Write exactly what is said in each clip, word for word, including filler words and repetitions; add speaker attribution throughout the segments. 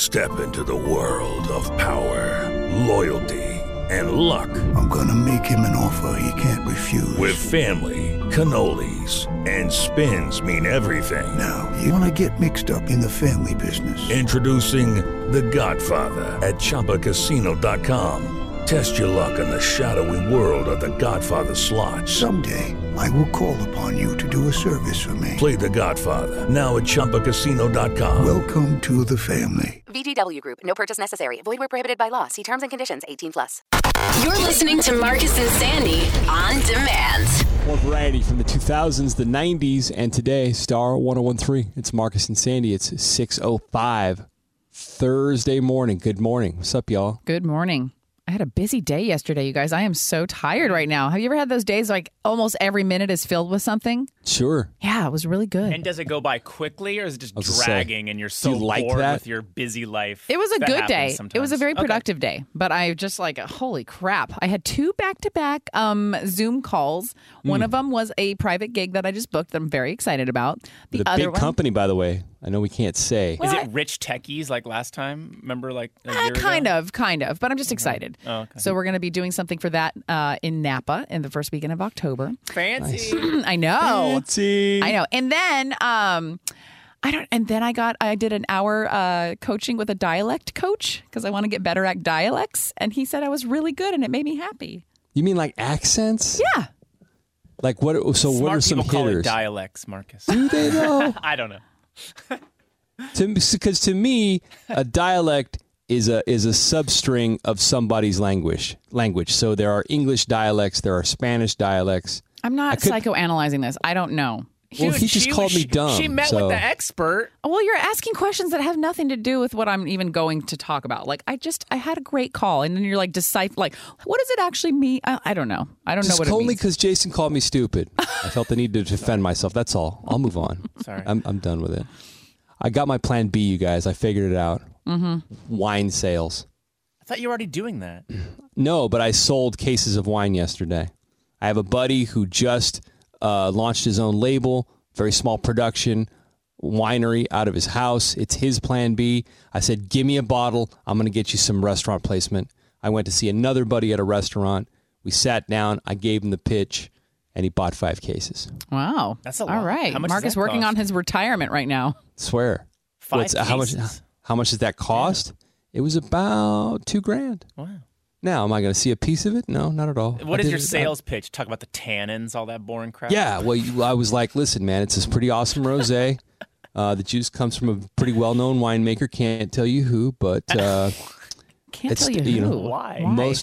Speaker 1: Step into the world of power, loyalty, and luck.
Speaker 2: I'm gonna make him an offer he can't refuse.
Speaker 1: With family, cannolis, and spins mean everything.
Speaker 2: Now, you wanna get mixed up in the family business.
Speaker 1: Introducing The Godfather at Chumba Casino dot com. Test your luck in the shadowy world of The Godfather slot.
Speaker 2: Someday, I will call upon you to do a service for me.
Speaker 1: Play The Godfather, now at Chumba Casino dot com.
Speaker 2: Welcome to the family.
Speaker 3: V G W Group. No purchase necessary. Void where prohibited by law. See terms and conditions. eighteen plus.
Speaker 4: You're listening to Marcus and Sandy on demand.
Speaker 5: More variety from the two thousands, the nineties, and today, Star one oh one point three. It's Marcus and Sandy. It's six oh five Thursday morning. Good morning. What's up, y'all?
Speaker 6: Good morning. I had a busy day yesterday, you guys. I am so tired right now. Have you ever had those days like almost every minute is filled with something?
Speaker 5: Sure.
Speaker 6: Yeah, it was really good.
Speaker 7: And does it go by quickly, or is it just
Speaker 5: say,
Speaker 7: dragging and you're so
Speaker 5: you like
Speaker 7: bored
Speaker 5: that?
Speaker 7: with your busy life?
Speaker 6: It was a
Speaker 7: That
Speaker 6: good
Speaker 7: happens
Speaker 6: day.
Speaker 7: sometimes.
Speaker 6: It was a very
Speaker 7: Okay.
Speaker 6: productive day. But I just like, holy crap. I had two back-to-back um, Zoom calls. One
Speaker 5: Mm.
Speaker 6: of them was a private gig that I just booked that I'm very excited about. The
Speaker 5: But a
Speaker 6: other
Speaker 5: big
Speaker 6: one,
Speaker 5: company, by the way. I know we can't say.
Speaker 7: Is it rich techies like last time? Remember, like a
Speaker 6: Uh,
Speaker 7: year
Speaker 6: kind
Speaker 7: ago?
Speaker 6: of, kind of. But I'm just excited.
Speaker 7: Oh, okay.
Speaker 6: So we're going to be doing something for that uh, in Napa in the first weekend of October.
Speaker 7: Fancy.
Speaker 6: I know.
Speaker 5: Fancy.
Speaker 6: I know. And then um I don't and then I got I did an hour uh coaching with a dialect coach because I want to get better at dialects, and he said I was really good and it made me happy.
Speaker 5: You mean like accents?
Speaker 6: Yeah.
Speaker 5: Like what? So
Speaker 7: Smart
Speaker 5: what are some
Speaker 7: people call it
Speaker 5: hitters?
Speaker 7: dialects, Marcus.
Speaker 5: Do they though?
Speaker 7: I don't know.
Speaker 5: Because to me, a dialect is a is a substring of somebody's language. Language. So there are English dialects, there are Spanish dialects.
Speaker 6: I'm
Speaker 5: I
Speaker 6: not
Speaker 5: could-
Speaker 6: psychoanalyzing this. I don't know.
Speaker 5: Well, he just
Speaker 7: She-
Speaker 5: called me
Speaker 7: she-
Speaker 5: dumb.
Speaker 7: She met
Speaker 5: so.
Speaker 7: with the expert.
Speaker 6: Well, you're asking questions that have nothing to do with what I'm even going to talk about. Like I just I had a great call, and then you're like decipher like what does it actually mean? I, I don't know. I don't
Speaker 5: Just
Speaker 6: know what
Speaker 5: only
Speaker 6: it means.
Speaker 5: because Jason called me stupid. I felt the need to defend myself. That's all. I'll move on.
Speaker 7: Sorry.
Speaker 5: I'm I'm done with it. I got my plan B, you guys. I figured it out. Mm-hmm. Wine sales.
Speaker 7: I thought you were already doing that.
Speaker 5: No, but I sold cases of wine yesterday. I have a buddy who just uh, launched his own label, very small production, winery out of his house. It's his plan B. I said, give me a bottle. I'm going to get you some restaurant placement. I went to see another buddy at a restaurant. We sat down. I gave him the pitch, and he bought five cases.
Speaker 6: Wow.
Speaker 7: That's a
Speaker 6: All
Speaker 7: lot.
Speaker 6: right.
Speaker 7: How much does
Speaker 6: Mark is
Speaker 7: that
Speaker 6: working
Speaker 7: cost?
Speaker 6: on his retirement right now.
Speaker 5: Swear.
Speaker 7: Five
Speaker 5: how much?
Speaker 7: cases?
Speaker 5: How much does that cost? It was about two grand.
Speaker 7: Wow.
Speaker 5: Now, am I going to see a piece of it? No, not at all.
Speaker 7: What
Speaker 5: I
Speaker 7: is
Speaker 5: did
Speaker 7: your
Speaker 5: it-
Speaker 7: sales pitch? Talk about the tannins, all that boring crap.
Speaker 5: Yeah, well, you, I was like, listen, man, it's this pretty awesome rosé. Uh, the juice comes from a pretty well-known winemaker. Can't tell you who, but uh,
Speaker 6: Can't
Speaker 5: It's-
Speaker 6: tell you,
Speaker 5: you
Speaker 6: who.
Speaker 5: know,
Speaker 7: Why?
Speaker 5: most.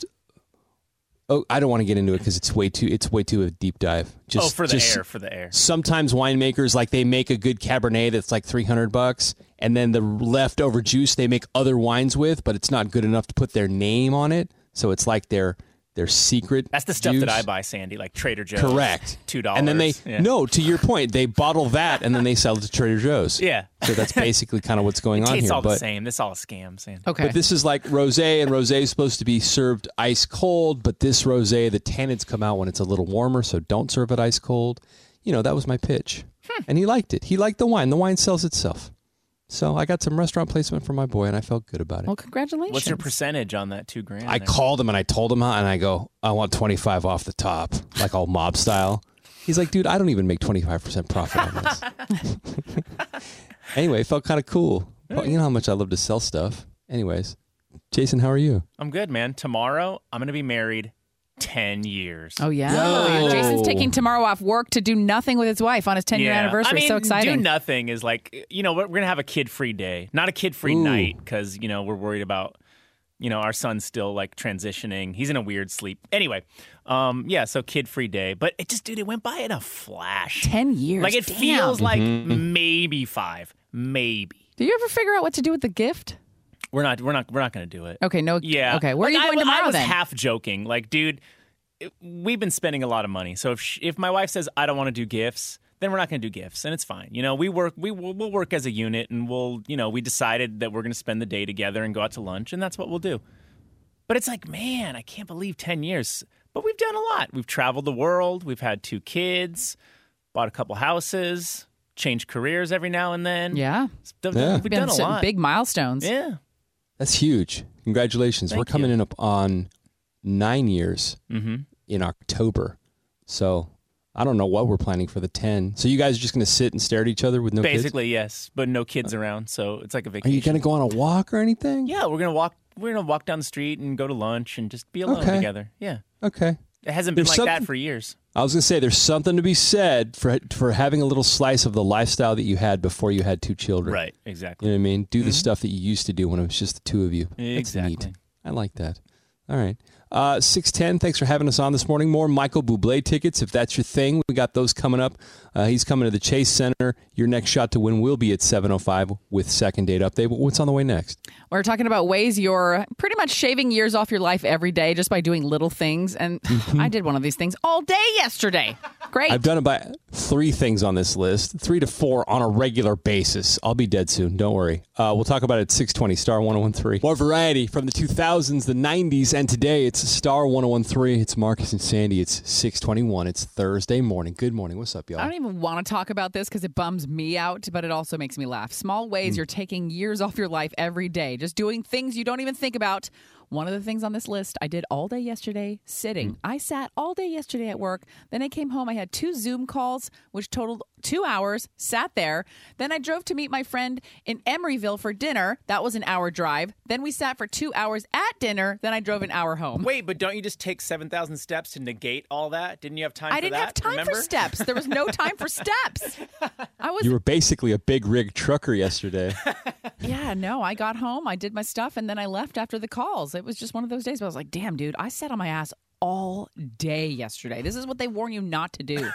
Speaker 5: Oh, I don't want to get into it because it's way too. It's way too a deep dive. Just,
Speaker 7: oh, for the
Speaker 5: just,
Speaker 7: air, for the air.
Speaker 5: Sometimes winemakers like they make a good Cabernet that's like three hundred bucks, and then the leftover juice they make other wines with, but it's not good enough to put their name on it. So it's like their their secret.
Speaker 7: That's the stuff
Speaker 5: juice.
Speaker 7: that I buy, Sandy, like Trader Joe's.
Speaker 5: Correct.
Speaker 7: Two dollars.
Speaker 5: And then they
Speaker 7: yeah.
Speaker 5: no. To your point, they bottle that and then they sell it to Trader Joe's.
Speaker 7: Yeah.
Speaker 5: So that's basically kind of what's going
Speaker 7: It
Speaker 5: on
Speaker 7: tastes
Speaker 5: here.
Speaker 7: all
Speaker 5: but
Speaker 7: the same. This is all a scam, Sandy.
Speaker 6: Okay.
Speaker 5: but this is like rosé, and rosé is supposed to be served ice cold. But this rosé, the tannins come out when it's a little warmer, so don't serve it ice cold. You know, that was my pitch,
Speaker 7: Hmm.
Speaker 5: and he liked it. He liked the wine. The wine sells itself. So I got some restaurant placement for my boy, and I felt good about it.
Speaker 6: Well, congratulations.
Speaker 7: What's your percentage on that two grand?
Speaker 5: I
Speaker 7: there?
Speaker 5: called him and I told him how, and I go, I want twenty-five off the top, like all mob style. He's like, dude, I don't even make twenty-five percent profit on this. Anyway, it felt kind of cool. Well, you know how much I love to sell stuff. Anyways, Jason, how are you?
Speaker 7: I'm good, man. Tomorrow, I'm going to be married ten years.
Speaker 6: Oh, yeah.
Speaker 5: Yo.
Speaker 6: Jason's taking tomorrow off work to do nothing with his wife on his ten-year
Speaker 7: Yeah.
Speaker 6: anniversary.
Speaker 7: I mean,
Speaker 6: so exciting.
Speaker 7: do nothing is like, you know, we're, we're going to have a kid-free day. Not a kid-free
Speaker 5: Ooh.
Speaker 7: night because, you know, we're worried about, you know, our son's still like transitioning. He's in a weird sleep. Anyway, um, yeah, so kid-free day. But it just, dude, it went by in a flash.
Speaker 6: ten years.
Speaker 7: Like it
Speaker 6: Damn.
Speaker 7: feels like
Speaker 5: Mm-hmm.
Speaker 7: maybe five. Maybe.
Speaker 6: Do you ever figure out what to do with the gift?
Speaker 7: We're not, we're not, we're not going to do it.
Speaker 6: Okay, no.
Speaker 7: Yeah.
Speaker 6: Okay, where
Speaker 7: Like,
Speaker 6: are you going
Speaker 7: I,
Speaker 6: tomorrow
Speaker 7: I was
Speaker 6: then?
Speaker 7: half joking. Like, dude, it- we've been spending a lot of money. So if sh if my wife says I don't want to do gifts, then we're not going to do gifts, and it's fine. You know, we work we will we'll work as a unit, and we'll you know we decided that we're going to spend the day together and go out to lunch, and that's what we'll do. But it's like, man, I can't believe ten years. But we've done a lot. We've traveled the world. We've had two kids, bought a couple houses, changed careers every now and then.
Speaker 6: Yeah.
Speaker 7: We've
Speaker 5: Yeah.
Speaker 7: done, we've
Speaker 6: Been
Speaker 7: done a
Speaker 6: some
Speaker 7: lot.
Speaker 6: big milestones.
Speaker 7: Yeah.
Speaker 5: That's huge. Congratulations.
Speaker 7: Thank
Speaker 5: We're coming
Speaker 7: you.
Speaker 5: in up on nine years
Speaker 7: Mm-hmm.
Speaker 5: in October. So I don't know what we're planning for the ten. So you guys are just going to sit and stare at each other with no kids?
Speaker 7: Basically, yes, but no kids around, so it's like a
Speaker 5: Are
Speaker 7: vacation.
Speaker 5: you going to go on a walk or anything?
Speaker 7: Yeah, we're gonna walk. We're gonna walk down the street and go to lunch and just be alone
Speaker 5: Okay.
Speaker 7: together. Yeah,
Speaker 5: Okay.
Speaker 7: it hasn't been
Speaker 5: There's
Speaker 7: like that
Speaker 5: something-
Speaker 7: for years.
Speaker 5: I was going to say there's something to be said for for having a little slice of the lifestyle that you had before you had two children.
Speaker 7: Right,
Speaker 5: You
Speaker 7: exactly.
Speaker 5: know what I mean? Do the stuff that you used to do when it was just the two of you. That's
Speaker 7: Exactly.
Speaker 5: neat. I like that. All right. Uh, six ten, thanks for having us on this morning. More Michael Bublé tickets, if that's your thing. We got those coming up. Uh, he's coming to the Chase Center. Your next shot to win will be at seven oh five with Second Date Update. But what's on the way next?
Speaker 6: We're talking about ways you're pretty much shaving years off your life every day just by doing little things. And I did one of these things all day yesterday. Great.
Speaker 5: I've done about three things on this list, three to four on a regular basis. I'll be dead soon. Don't worry. Uh, we'll talk about it at six twenty, Star one oh one three. More variety from the two thousands, the nineties, and today it's Star one oh one three. It's Marcus and Sandy. It's six twenty-one. It's Thursday morning. Good morning. What's up, y'all?
Speaker 6: I don't even want to talk about this because it bums me out, but it also makes me laugh. Small ways you're taking years off your life every day, just doing things you don't even think about. One of the things on this list I did all day yesterday, sitting. I sat all day yesterday at work. Then I came home. I had two Zoom calls, which totaled two hours, sat there. Then I drove to meet my friend in Emeryville for dinner. That was an hour drive. Then we sat for two hours at dinner. Then I drove an hour home.
Speaker 7: Wait, but don't you just take seven thousand steps to negate all that? Didn't you have time
Speaker 6: I
Speaker 7: for
Speaker 6: didn't
Speaker 7: that?
Speaker 6: have time
Speaker 7: remember?
Speaker 6: for steps. There was no time for steps. I was
Speaker 5: You were basically a big rig trucker yesterday.
Speaker 6: Yeah, no, I got home, I did my stuff, and then I left after the calls. It was just one of those days where I was like, damn, dude, I sat on my ass all day yesterday. This is what they warn you not to do.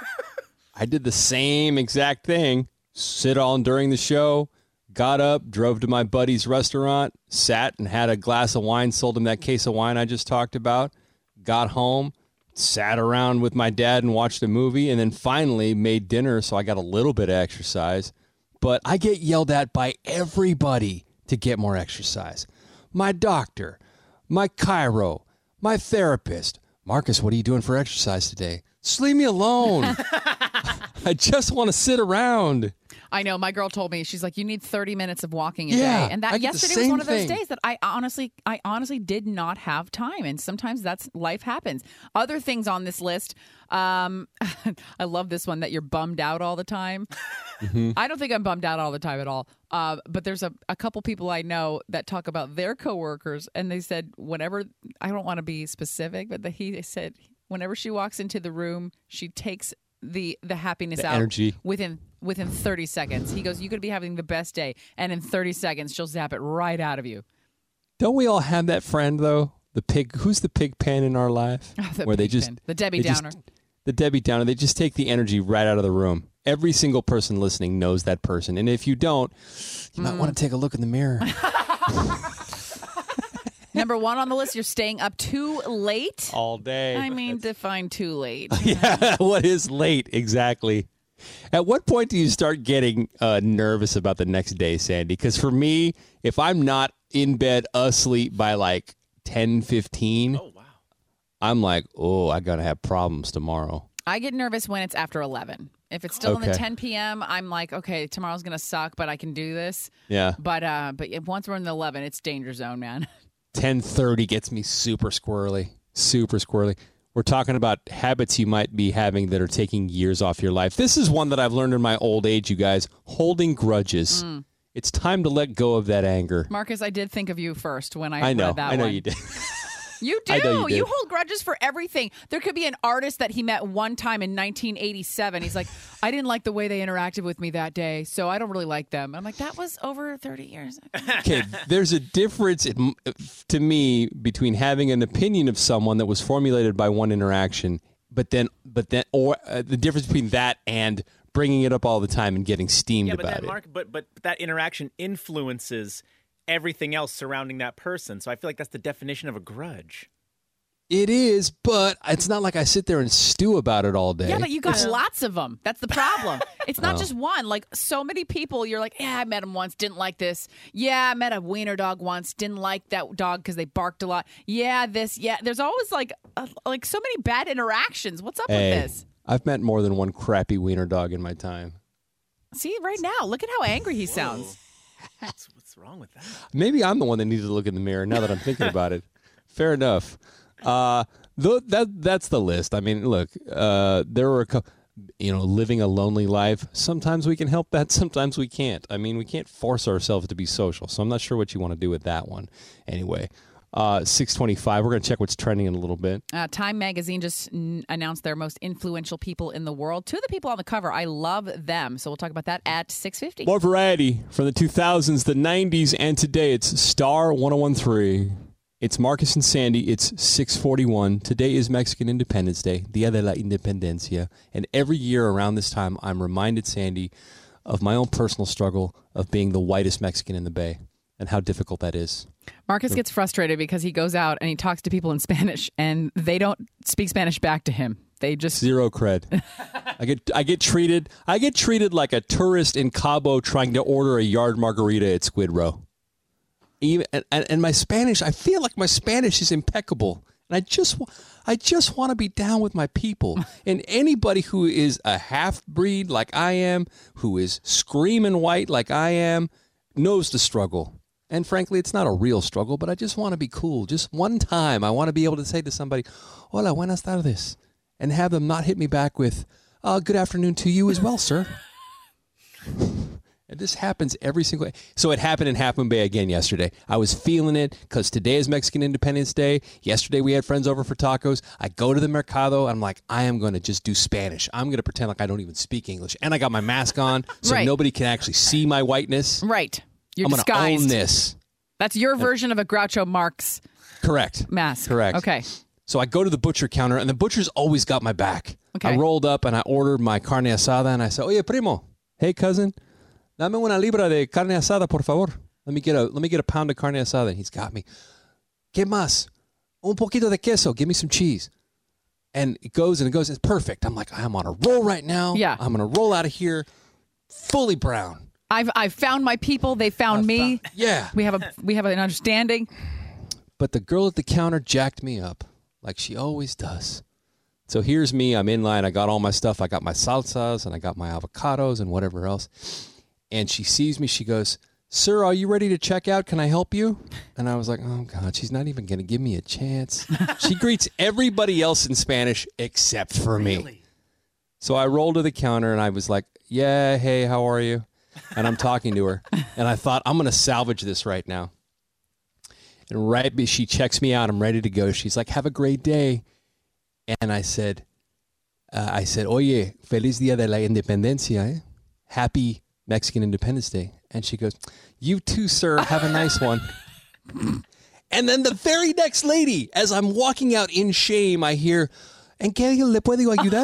Speaker 5: I did the same exact thing. Sit on during the show, got up, drove to my buddy's restaurant, sat and had a glass of wine, sold him that case of wine I just talked about, got home, sat around with my dad and watched a movie, and then finally made dinner so I got a little bit of exercise. But I get yelled at by everybody to get more exercise. My doctor, my chiro, my therapist. Marcus, what are you doing for exercise today? Just leave me alone. I just want to sit around.
Speaker 6: I know. My girl told me, she's like, you need thirty minutes of walking a
Speaker 5: Yeah,
Speaker 6: day. And
Speaker 5: I
Speaker 6: that
Speaker 5: get the
Speaker 6: yesterday was
Speaker 5: same
Speaker 6: one of those
Speaker 5: thing.
Speaker 6: days that I honestly, I honestly did not have time. And sometimes that's life happens. Other things on this list. Um, I love this one that you're bummed out all the time.
Speaker 5: Mm-hmm.
Speaker 6: I don't think I'm bummed out all the time at all. Uh, but there's a, a couple people I know that talk about their coworkers. And they said, whenever, I don't want to be specific, but the, he said, whenever she walks into the room, she takes the the happiness
Speaker 5: The
Speaker 6: out
Speaker 5: energy.
Speaker 6: within within thirty seconds. He goes, you could be having the best day, and in thirty seconds she'll zap it right out of you.
Speaker 5: Don't we all have that friend, though? The pig. Who's the pig pen in our life?
Speaker 6: The
Speaker 5: Where they
Speaker 6: pig
Speaker 5: just
Speaker 6: pen. The Debbie
Speaker 5: they just-
Speaker 6: Downer.
Speaker 5: the Debbie Downer. They just take the energy right out of the room. Every single person listening knows that person. And if you don't, you might want to take a look in the mirror.
Speaker 6: Number one on the list, you're staying up too late.
Speaker 5: All day.
Speaker 6: I mean, define too late.
Speaker 5: Yeah, what is late exactly? At what point do you start getting uh, nervous about the next day, Sandy? Because for me, if I'm not in bed asleep by like ten fifteen,
Speaker 7: Oh, wow.
Speaker 5: I'm like, oh, I gotta have problems tomorrow.
Speaker 6: I get nervous when it's after eleven. If it's still in the
Speaker 5: Okay.
Speaker 6: ten p.m., I'm like, okay, tomorrow's gonna suck, but I can do this.
Speaker 5: Yeah,
Speaker 6: But uh, but if once we're in the eleven, it's danger zone, man.
Speaker 5: ten thirty gets me super squirrely, super squirrely. We're talking about habits you might be having that are taking years off your life. This is one that I've learned in my old age, you guys. Holding grudges.
Speaker 6: Mm.
Speaker 5: It's time to let go of that anger.
Speaker 6: Marcus, I did think of you first when I,
Speaker 5: I know.
Speaker 6: read that
Speaker 5: I know
Speaker 6: one.
Speaker 5: you did.
Speaker 6: You do.
Speaker 5: I know you did.
Speaker 6: hold grudges for everything. There could be an artist that he met one time in nineteen eighty-seven. He's like, I didn't like the way they interacted with me that day, so I don't really like them. I'm like, that was over thirty years ago.
Speaker 5: Okay, there's a difference in, to me between having an opinion of someone that was formulated by one interaction, but then, but then, or uh, the difference between that and bringing it up all the time and getting steamed
Speaker 7: Yeah, but
Speaker 5: about
Speaker 7: that
Speaker 5: it.
Speaker 7: Mark, but but that interaction influences everything else surrounding that person. So I feel like that's the definition of a grudge.
Speaker 5: It is, but it's not like I sit there and stew about it all day.
Speaker 6: Yeah, but you got
Speaker 5: It's-
Speaker 6: lots of them. That's the problem. It's not
Speaker 5: Oh.
Speaker 6: just one. Like so many people, you're like, yeah, I met him once, didn't like this. Yeah, I met a wiener dog once, didn't like that dog because they barked a lot. Yeah, this. Yeah, there's always like uh, like so many bad interactions. What's up
Speaker 5: Hey,
Speaker 6: with this?
Speaker 5: I've met more than one crappy wiener dog in my time.
Speaker 6: See, right now, look at how angry he sounds.
Speaker 7: What's, what's wrong with that?
Speaker 5: Maybe I'm the one that needs to look in the mirror now that I'm thinking about it. Fair enough. Uh, th- that that's the list. I mean, look, uh, there were a couple, you know, living a lonely life. Sometimes we can help that. Sometimes we can't. I mean, we can't force ourselves to be social. So I'm not sure what you want to do with that one. Anyway, uh, six twenty-five. We're going to check what's trending in a little bit.
Speaker 6: Uh, Time magazine just n- announced their most influential people in the world. Two of the people on the cover, I love them. So we'll talk about that at six fifty.
Speaker 5: More variety from the two thousands, the nineties, and today. It's Star one oh one point three. It's Marcus and Sandy. It's six forty-one. Today is Mexican Independence Day, Dia de la Independencia. And every year around this time, I'm reminded, Sandy, of my own personal struggle of being the whitest Mexican in the Bay and how difficult that is.
Speaker 6: Marcus gets frustrated because he goes out and he talks to people in Spanish, and they don't speak Spanish back to him. They just
Speaker 5: zero cred. I get I get treated I get treated like a tourist in Cabo trying to order a yard margarita at Squid Row. Even and, and my Spanish, I feel like my Spanish is impeccable, and I just I just want to be down with my people. And anybody who is a half breed like I am, who is screaming white like I am, knows the struggle. And frankly, it's not a real struggle, but I just want to be cool. Just one time, I want to be able to say to somebody, "Hola, buenas tardes," and have them not hit me back with, uh, "Good afternoon to you as well, sir." And this happens every single day. So it happened in Half Moon Bay again yesterday. I was feeling it because today is Mexican Independence Day. Yesterday we had friends over for tacos. I go to the mercado. And I'm like, I am going to just do Spanish. I'm going to pretend like I don't even speak English. And I got my mask on so
Speaker 6: right.
Speaker 5: nobody can actually see my whiteness.
Speaker 6: Right. You're
Speaker 5: I'm going to own this.
Speaker 6: That's your version of a Groucho Marx
Speaker 5: Correct.
Speaker 6: mask.
Speaker 5: Correct.
Speaker 6: Okay.
Speaker 5: So I go to the butcher counter, and the butcher's always got my back.
Speaker 6: Okay.
Speaker 5: I rolled up, and I ordered my carne asada, and I said, "Oye, primo, hey, cousin, dame una libra de carne asada, por favor. Let me get a let me get a pound of carne asada." And he's got me. ¿Qué más? Un poquito de queso. Give me some cheese. And it goes and it goes. It's perfect. I'm like, I'm on a roll right now.
Speaker 6: Yeah.
Speaker 5: I'm going to roll out of here fully brown.
Speaker 6: I've I've found my people. They found
Speaker 5: I've
Speaker 6: me.
Speaker 5: found- yeah.
Speaker 6: We have a we have an understanding.
Speaker 5: But the girl at the counter jacked me up like she always does. So here's me. I'm in line. I got all my stuff. I got my salsas and I got my avocados and whatever else. And she sees me. She goes, "Sir, are you ready to check out? Can I help you?" And I was like, oh, God, she's not even going to give me a chance. She greets everybody else in Spanish except for me. Really? So I rolled to the counter and I was like, "Yeah, hey, how are you?" And I'm talking to her. And I thought, I'm going to salvage this right now. And right, she checks me out. I'm ready to go. She's like, "Have a great day." And I said, uh, I said, "Oye, feliz Dia de la Independencia, eh? Happy Mexican Independence Day." And she goes, "You too, sir. Have a nice one." And then the very next lady, as I'm walking out in shame, I hear, "¿En qué le puedo ayudar?"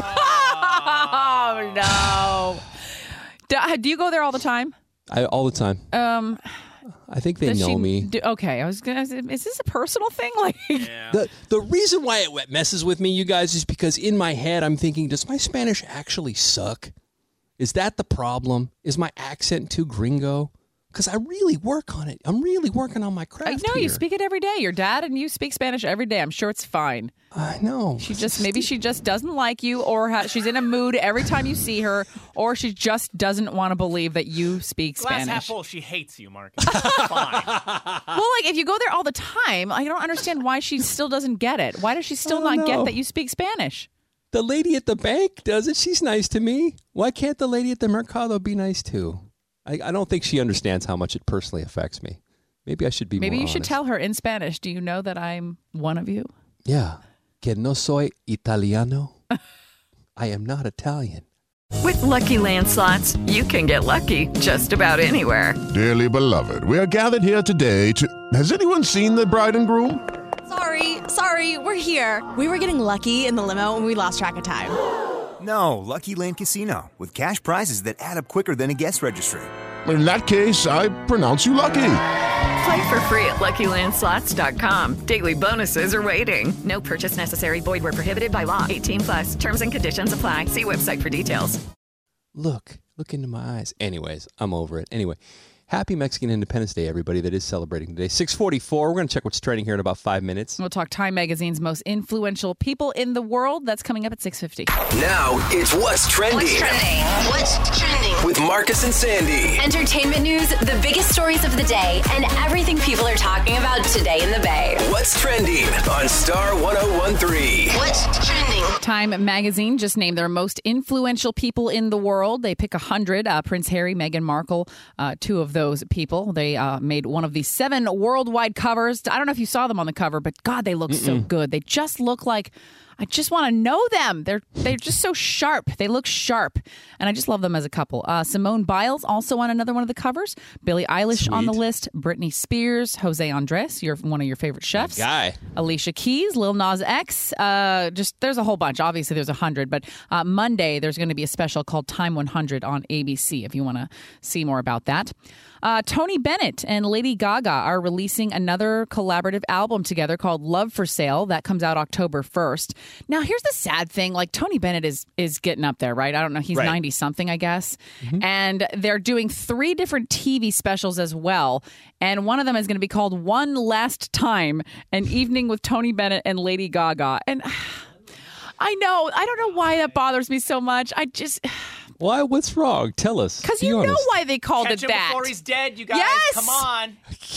Speaker 6: Oh, no. Do, do you go there all the time?
Speaker 5: I, all the time.
Speaker 6: Um,
Speaker 5: I think they
Speaker 6: does
Speaker 5: know
Speaker 6: she,
Speaker 5: me.
Speaker 6: Do, okay, I was gonna. Is this a personal thing? Like,
Speaker 7: Yeah.
Speaker 5: The the reason why it messes with me, you guys, is because in my head I'm thinking, does my Spanish actually suck? Is that the problem? Is my accent too gringo? Because I really work on it. I'm really working on my craft.
Speaker 6: I know
Speaker 5: here.
Speaker 6: you speak it every day. Your dad and you speak Spanish every day. I'm sure it's fine.
Speaker 5: I know.
Speaker 6: She just maybe she just doesn't like you, or ha- she's in a mood every time you see her, or she just doesn't want to believe that you speak
Speaker 7: Glass half
Speaker 6: Spanish.
Speaker 7: full. She hates you, Marcus. Fine.
Speaker 6: Well, like if you go there all the time, I don't understand why she still doesn't get it. Why does she still
Speaker 5: I
Speaker 6: not
Speaker 5: don't
Speaker 6: get
Speaker 5: know.
Speaker 6: that you speak Spanish?
Speaker 5: The lady at the bank does it. She's nice to me. Why can't the lady at the Mercado be nice too? I, I don't think she understands how much it personally affects me. Maybe I should be
Speaker 6: Maybe
Speaker 5: more
Speaker 6: you should
Speaker 5: honest.
Speaker 6: tell her in Spanish. Do you know that I'm one of you?
Speaker 5: Yeah. Que no soy italiano. I am not Italian.
Speaker 8: With Lucky Land Slots, you can get lucky just about anywhere.
Speaker 9: Dearly beloved, we are gathered here today to... Has anyone seen the bride and groom?
Speaker 10: Sorry, sorry, we're here. We were getting lucky in the limo and we lost track of time.
Speaker 11: No, Lucky Land Casino, with cash prizes that add up quicker than a guest registry.
Speaker 9: In that case, I pronounce you lucky.
Speaker 8: Play for free at Lucky Land Slots dot com. Daily bonuses are waiting. No purchase necessary. Void where prohibited by law. eighteen plus. Terms and conditions apply. See website for details.
Speaker 5: Look, look into my eyes. Anyways, I'm over it. Anyway, happy Mexican Independence Day, everybody that is celebrating today. six forty-four. We're going to check what's trending here in about five minutes.
Speaker 6: We'll talk Time Magazine's most influential people in the world. That's coming up at six fifty.
Speaker 12: Now it's What's Trending.
Speaker 4: What's trending? What's trending?
Speaker 12: With Marcus and Sandy.
Speaker 4: Entertainment news, the biggest stories of the day, and everything people are talking about today in the Bay.
Speaker 12: What's Trending on Star one oh one three.
Speaker 4: What's trending?
Speaker 6: Time Magazine just named their most influential people in the world. They pick one hundred. Uh, Prince Harry, Meghan Markle, uh, two of those people. They uh, made one of the seven worldwide covers. I don't know if you saw them on the cover, but God, they look Mm-mm. so good. They just look like... I just want to know them. They're they're just so sharp. They look sharp. And I just love them as a couple. Uh, Simone Biles also on another one of the covers. Billie Eilish Sweet. on the list. Britney Spears. Jose Andres, you're one of your favorite chefs.
Speaker 5: My guy.
Speaker 6: Alicia Keys. Lil Nas X. Uh, just there's a whole bunch. Obviously, there's a hundred. But uh, Monday, there's going to be a special called Time one hundred on A B C if you want to see more about that. Uh, Tony Bennett and Lady Gaga are releasing another collaborative album together called Love for Sale. That comes out October first. Now, here's the sad thing. Like, Tony Bennett is is getting up there, right? I don't know. He's
Speaker 5: right.
Speaker 6: ninety-something, I guess. Mm-hmm. And they're doing three different T V specials as well. And one of them is going to be called One Last Time, an evening with Tony Bennett and Lady Gaga. And I know. I don't know why that bothers me so much. I just...
Speaker 5: Why? What's wrong? Tell us.
Speaker 6: Because you
Speaker 5: honest.
Speaker 6: know why they called
Speaker 7: Catch
Speaker 6: it
Speaker 7: him
Speaker 6: that.
Speaker 7: before he's dead, you guys.
Speaker 6: Yes!
Speaker 7: Come on.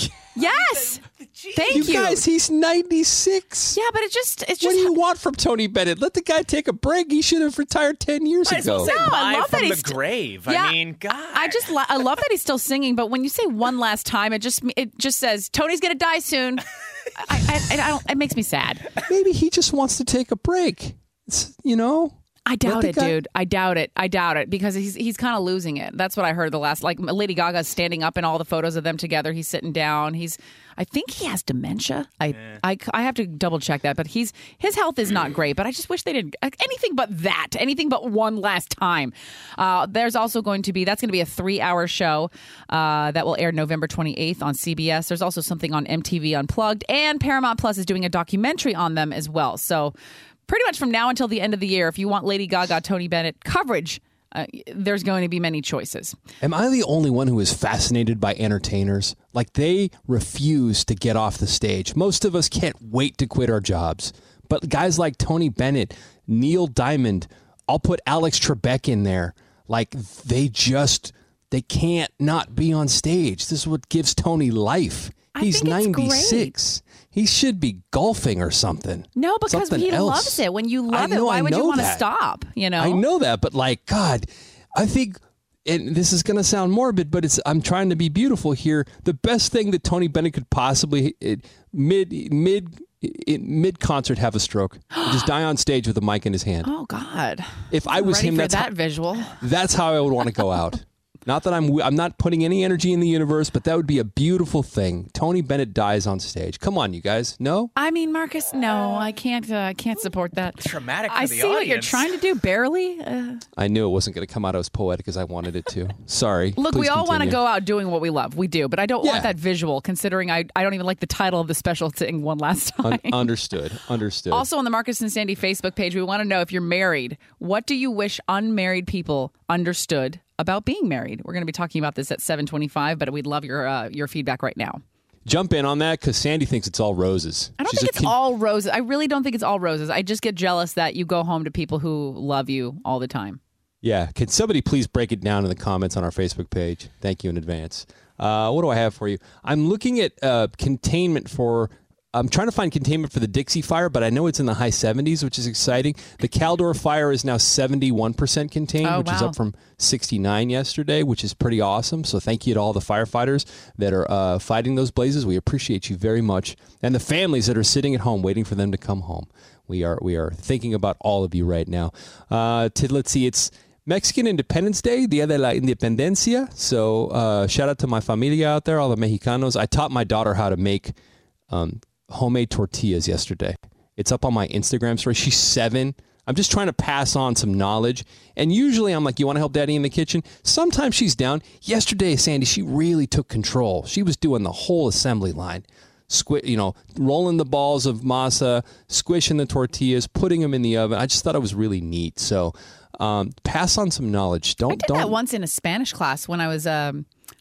Speaker 6: Yes. Thank you.
Speaker 5: You guys, he's ninety-six.
Speaker 6: Yeah, but it just, it's just.
Speaker 5: What do you want from Tony Bennett? Let the guy take a break. He should have retired ten years
Speaker 7: Might
Speaker 5: ago.
Speaker 7: As well say
Speaker 6: No, I love
Speaker 7: from
Speaker 6: that
Speaker 7: the
Speaker 6: he's
Speaker 7: grave.
Speaker 6: Yeah,
Speaker 7: I mean, God.
Speaker 6: I just, lo- I love that he's still singing. But when you say one last time, it just, it just says Tony's gonna die soon. I, I, I don't. It makes me sad.
Speaker 5: Maybe he just wants to take a break. It's, you know.
Speaker 6: I doubt it,
Speaker 5: guy-
Speaker 6: dude. I doubt it. I doubt it because he's he's kind of losing it. That's what I heard the last. Like Lady Gaga's standing up in all the photos of them together. He's sitting down. He's. I think he has dementia. I,
Speaker 7: yeah.
Speaker 6: I, I have to double check that, but he's his health is not great. But I just wish they did anything but that. Anything but one last time. Uh, there's also going to be that's going to be a three hour show uh, that will air November twenty-eighth on C B S. There's also something on M T V Unplugged, and Paramount Plus is doing a documentary on them as well. So. Pretty much from now until the end of the year, if you want Lady Gaga, Tony Bennett coverage, uh, there's going to be many choices.
Speaker 5: Am I the only one who is fascinated by entertainers? Like, they refuse to get off the stage. Most of us can't wait to quit our jobs. But guys like Tony Bennett, Neil Diamond, I'll put Alex Trebek in there. Like, they just, they can't not be on stage. This is what gives Tony life.
Speaker 6: I
Speaker 5: He's
Speaker 6: think it's
Speaker 5: ninety-six.
Speaker 6: great.
Speaker 5: He should be golfing or something.
Speaker 6: No, because
Speaker 5: something
Speaker 6: he
Speaker 5: else.
Speaker 6: loves it. When you love
Speaker 5: I know,
Speaker 6: it, why
Speaker 5: I
Speaker 6: would you
Speaker 5: know
Speaker 6: want to
Speaker 5: that.
Speaker 6: stop? You know,
Speaker 5: I know that, but like, God, I think, and this is going to sound morbid, but it's I'm trying to be beautiful here. The best thing that Tony Bennett could possibly it, mid mid mid concert have a stroke, just die on stage with a mic in his hand.
Speaker 6: Oh God!
Speaker 5: If I was
Speaker 6: Ready
Speaker 5: him,
Speaker 6: for
Speaker 5: that's
Speaker 6: that
Speaker 5: how,
Speaker 6: visual.
Speaker 5: That's how I would want to go out. Not that I'm I'm not putting any energy in the universe, but that would be a beautiful thing. Tony Bennett dies on stage. Come on, you guys. No?
Speaker 6: I mean, Marcus, no, I can't. Uh, I can't support that.
Speaker 7: Traumatic for
Speaker 6: I
Speaker 7: the
Speaker 6: see what you're
Speaker 7: audience.
Speaker 6: trying to do. Barely. Uh,
Speaker 5: I knew it wasn't going to come out as poetic as I wanted it to. Sorry.
Speaker 6: look,
Speaker 5: Please
Speaker 6: we all want to
Speaker 5: continue.
Speaker 6: go out doing what we love. We do, but I don't
Speaker 5: Yeah.
Speaker 6: want that visual. Considering I, I don't even like the title of the special. Saying one last time.
Speaker 5: Un- understood. Understood.
Speaker 6: Also on the Marcus and Sandy Facebook page, we want to know if you're married. What do you wish unmarried people understood about being married? We're going to be talking about this at seven twenty-five, but we'd love your uh, your feedback right now.
Speaker 5: Jump in on that because Sandy thinks it's all roses.
Speaker 6: I don't
Speaker 5: She's
Speaker 6: think
Speaker 5: a
Speaker 6: it's
Speaker 5: con-
Speaker 6: all roses. I really don't think it's all roses. I just get jealous that you go home to people who love you all the time.
Speaker 5: Yeah. Can somebody please break it down in the comments on our Facebook page? Thank you in advance. Uh, what do I have for you? I'm looking at uh, containment for... I'm trying to find containment for the Dixie Fire, but I know it's in the high seventies, which is exciting. The Caldor Fire is now seventy-one percent contained,
Speaker 6: Oh,
Speaker 5: which is
Speaker 6: wow.
Speaker 5: up from sixty-nine yesterday, which is pretty awesome. So thank you to all the firefighters that are uh, fighting those blazes. We appreciate you very much. And the families that are sitting at home waiting for them to come home. We are we are thinking about all of you right now. Uh, to, let's see, it's Mexican Independence Day, Dia de la Independencia. So uh, shout out to my familia out there, all the Mexicanos. I taught my daughter how to make um, homemade tortillas yesterday. It's up on my Instagram story. She's seven. I'm just trying to pass on some knowledge. And usually I'm like, you want to help daddy in the kitchen? Sometimes she's down. Yesterday, Sandy, she really took control. She was doing the whole assembly line. Squi- you know, rolling the balls of masa, squishing the tortillas, putting them in the oven. I just thought it was really neat. So um, pass on some knowledge. Don't
Speaker 6: I did
Speaker 5: don't.
Speaker 6: that once in a Spanish class when I was um,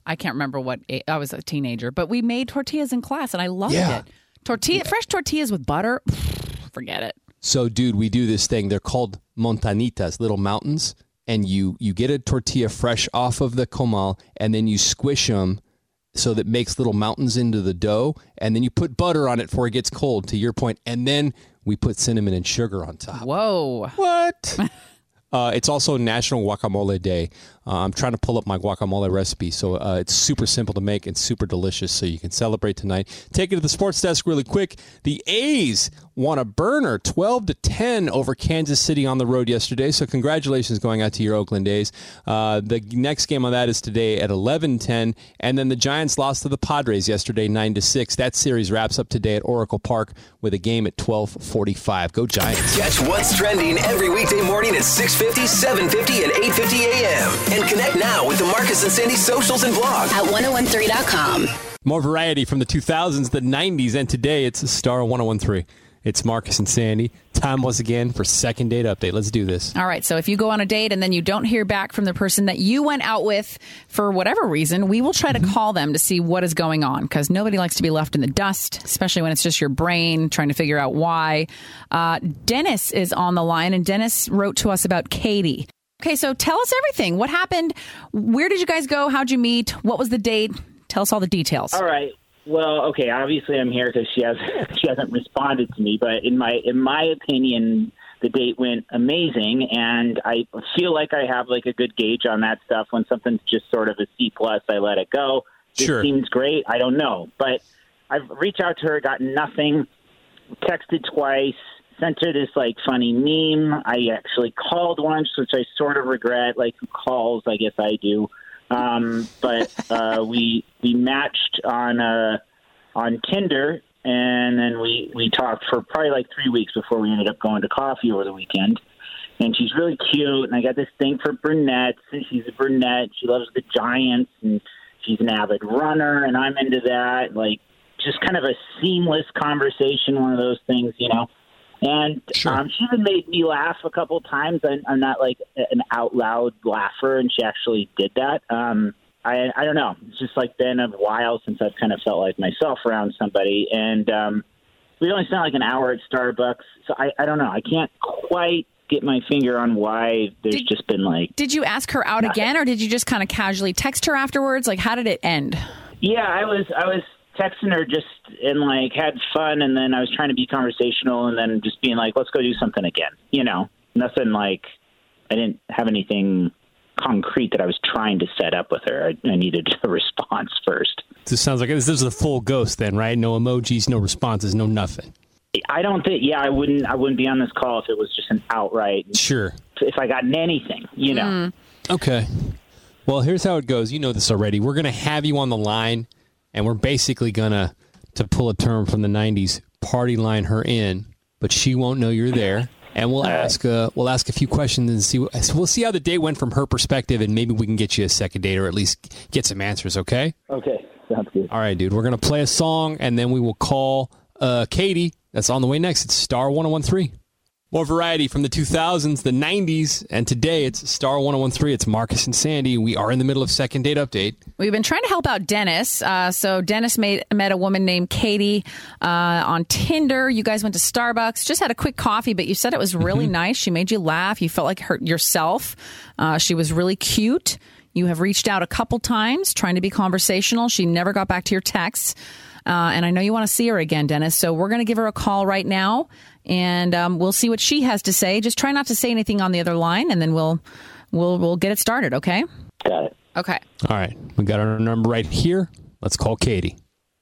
Speaker 6: I can't remember what, I was a teenager, but we made tortillas in class and I loved
Speaker 5: Yeah.
Speaker 6: it. Tortilla, fresh tortillas with butter, forget it.
Speaker 5: So, dude, we do this thing. They're called montanitas, little mountains. And you, you get a tortilla fresh off of the comal, and then you squish them so that it makes little mountains into the dough. And then you put butter on it before it gets cold, to your point. And then we put cinnamon and sugar on top.
Speaker 6: Whoa.
Speaker 5: What? uh, it's also National Guacamole Day. Uh, I'm trying to pull up my guacamole recipe. So uh, it's super simple to make and super delicious. So you can celebrate tonight. Take it to the sports desk really quick. The A's won a burner twelve to ten over Kansas City on the road yesterday. So congratulations going out to your Oakland A's. Uh, the next game on that is today at eleven ten. And then the Giants lost to the Padres yesterday nine to six. That series wraps up today at Oracle Park with a game at twelve forty-five. Go Giants.
Speaker 12: Catch what's trending every weekday morning at six fifty, seven fifty, and eight fifty a.m. And connect now with the Marcus and Sandy socials and blog
Speaker 4: at ten thirteen dot com.
Speaker 5: More variety from the two thousands, the nineties, and today it's Star ten thirteen. It's Marcus and Sandy. Time once again for second date update. Let's do this.
Speaker 6: All right. So if you go on a date and then you don't hear back from the person that you went out with for whatever reason, we will try to call them to see what is going on, because nobody likes to be left in the dust, especially when it's just your brain trying to figure out why. Uh, Dennis is on the line, and Dennis wrote to us about Katie. Okay. So tell us everything. What happened? Where did you guys go? How'd you meet? What was the date? Tell us all the details.
Speaker 13: All right. Well, okay, obviously I'm here because she hasn't she hasn't responded to me. But in my in my opinion, the date went amazing, and I feel like I have like a good gauge on that stuff. When something's just sort of a C plus, I let it go. This
Speaker 5: Sure.
Speaker 13: seems great. I don't know, but I've reached out to her, gotten nothing. Texted twice, sent her this like funny meme. I actually called once, which I sort of regret. Like, who calls? I guess I do. Um, but uh, we we matched on uh, on Tinder, and then we, we talked for probably like three weeks before we ended up going to coffee over the weekend. And she's really cute, and I got this thing for brunettes, and she's a brunette. She loves the Giants, and she's an avid runner, and I'm into that. Like, just kind of a seamless conversation, one of those things, you know. And
Speaker 5: Sure.
Speaker 13: um, she even made me laugh a couple of times. I'm, I'm not like an out loud laugher, and she actually did that. Um, I, I don't know. It's just like been a while since I've kind of felt like myself around somebody. And um, we only spent like an hour at Starbucks. So I, I don't know. I can't quite get my finger on why there's
Speaker 6: Did-
Speaker 13: just been like.
Speaker 6: Did you ask her out again, or did you just kind of casually text her afterwards? Like, how did it end?
Speaker 13: Yeah, I was I was texting her just and like had fun, and then I was trying to be conversational, and then just being like, let's go do something again. You know, nothing like I didn't have anything concrete that I was trying to set up with her. I, I needed a response first.
Speaker 5: This sounds like this is a full ghost then, right? No emojis, no responses, no nothing.
Speaker 13: I don't think. Yeah, I wouldn't. I wouldn't be on this call if it was just an outright.
Speaker 5: Sure.
Speaker 13: If I got anything, you know.
Speaker 6: Mm.
Speaker 5: Okay. Well, here's how it goes. You know this already. We're going to have you on the line, and we're basically going to, to pull a term from the nineties, party line her in, but she won't know you're there. And we'll ask uh, we'll ask a few questions and see. We'll see how the date went from her perspective, and maybe we can get you a second date or at least get some answers, okay?
Speaker 13: Okay, sounds good.
Speaker 5: All right, dude. We're going to play a song, and then we will call uh, Katie. That's on the way next. It's Star ten thirteen. More variety from the two thousands, the nineties, and today it's Star ten thirteen. It's Marcus and Sandy. We are in the middle of second date update.
Speaker 6: We've been trying to help out Dennis. Uh, so Dennis made, met a woman named Katie uh, on Tinder. You guys went to Starbucks, just had a quick coffee, but you said it was really
Speaker 5: Mm-hmm.
Speaker 6: nice. She made you laugh. You felt like her yourself. Uh, she was really cute. You have reached out a couple times trying to be conversational. She never got back to your texts. Uh, and I know you want to see her again, Dennis. So we're going to give her a call right now, and um, we'll see what she has to say. Just try not to say anything on the other line, and then we'll we'll we'll get it started. Okay?
Speaker 13: Got it.
Speaker 6: Okay.
Speaker 5: All right. We got our number right here. Let's call Katie.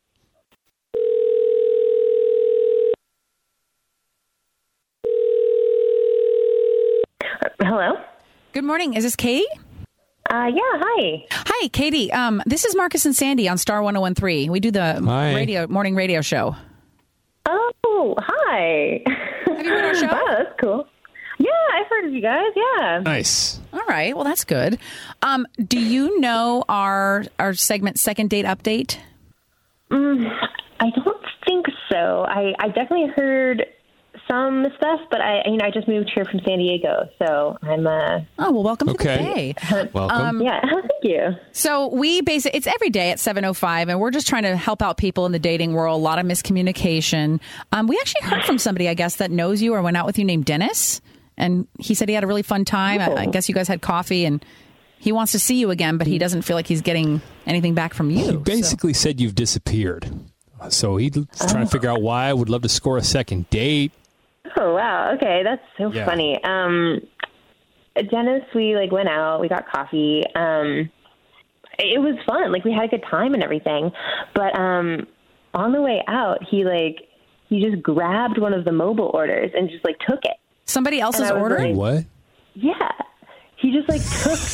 Speaker 14: Hello?
Speaker 6: Good morning. Is this Katie?
Speaker 14: Uh, yeah, hi.
Speaker 6: Hi, Katie. Um, this is Marcus and Sandy on Star ten thirteen. We do the
Speaker 5: Hi.
Speaker 6: radio morning radio show.
Speaker 14: Oh, hi.
Speaker 6: Have you heard our show?
Speaker 14: Oh, that's cool. Yeah, I've heard of you guys. Yeah.
Speaker 5: Nice.
Speaker 6: All right. Well, that's good. Um, do you know our our segment Second Date Update?
Speaker 14: Mm, I don't think so. I, I definitely heard some stuff, but I, you know, I just moved here from San Diego, so I'm. Uh,
Speaker 6: oh well, welcome
Speaker 5: okay.
Speaker 6: to the Bay.
Speaker 5: Welcome.
Speaker 6: Um,
Speaker 14: yeah, thank you.
Speaker 6: So we basically, it's every day at seven oh five, and we're just trying to help out people in the dating world. A lot of miscommunication. Um, we actually heard from somebody, I guess, that knows you or went out with you named Dennis, and he said he had a really fun time.
Speaker 14: Oh.
Speaker 6: I, I guess you guys had coffee, and he wants to see you again, but he doesn't feel like he's getting anything back from you.
Speaker 5: He basically so. said you've disappeared. So he's trying to figure out why. Would love to score a second date.
Speaker 14: Oh, wow. Okay, that's so
Speaker 5: yeah.
Speaker 14: funny. Um, Dennis, we, like, went out. We got coffee. Um, it was fun. Like, we had a good time and everything. But um, on the way out, he, like, he just grabbed one of the mobile orders and just, like, took it.
Speaker 6: Somebody else's order?
Speaker 14: Like,
Speaker 5: what?
Speaker 14: Yeah. He just, like,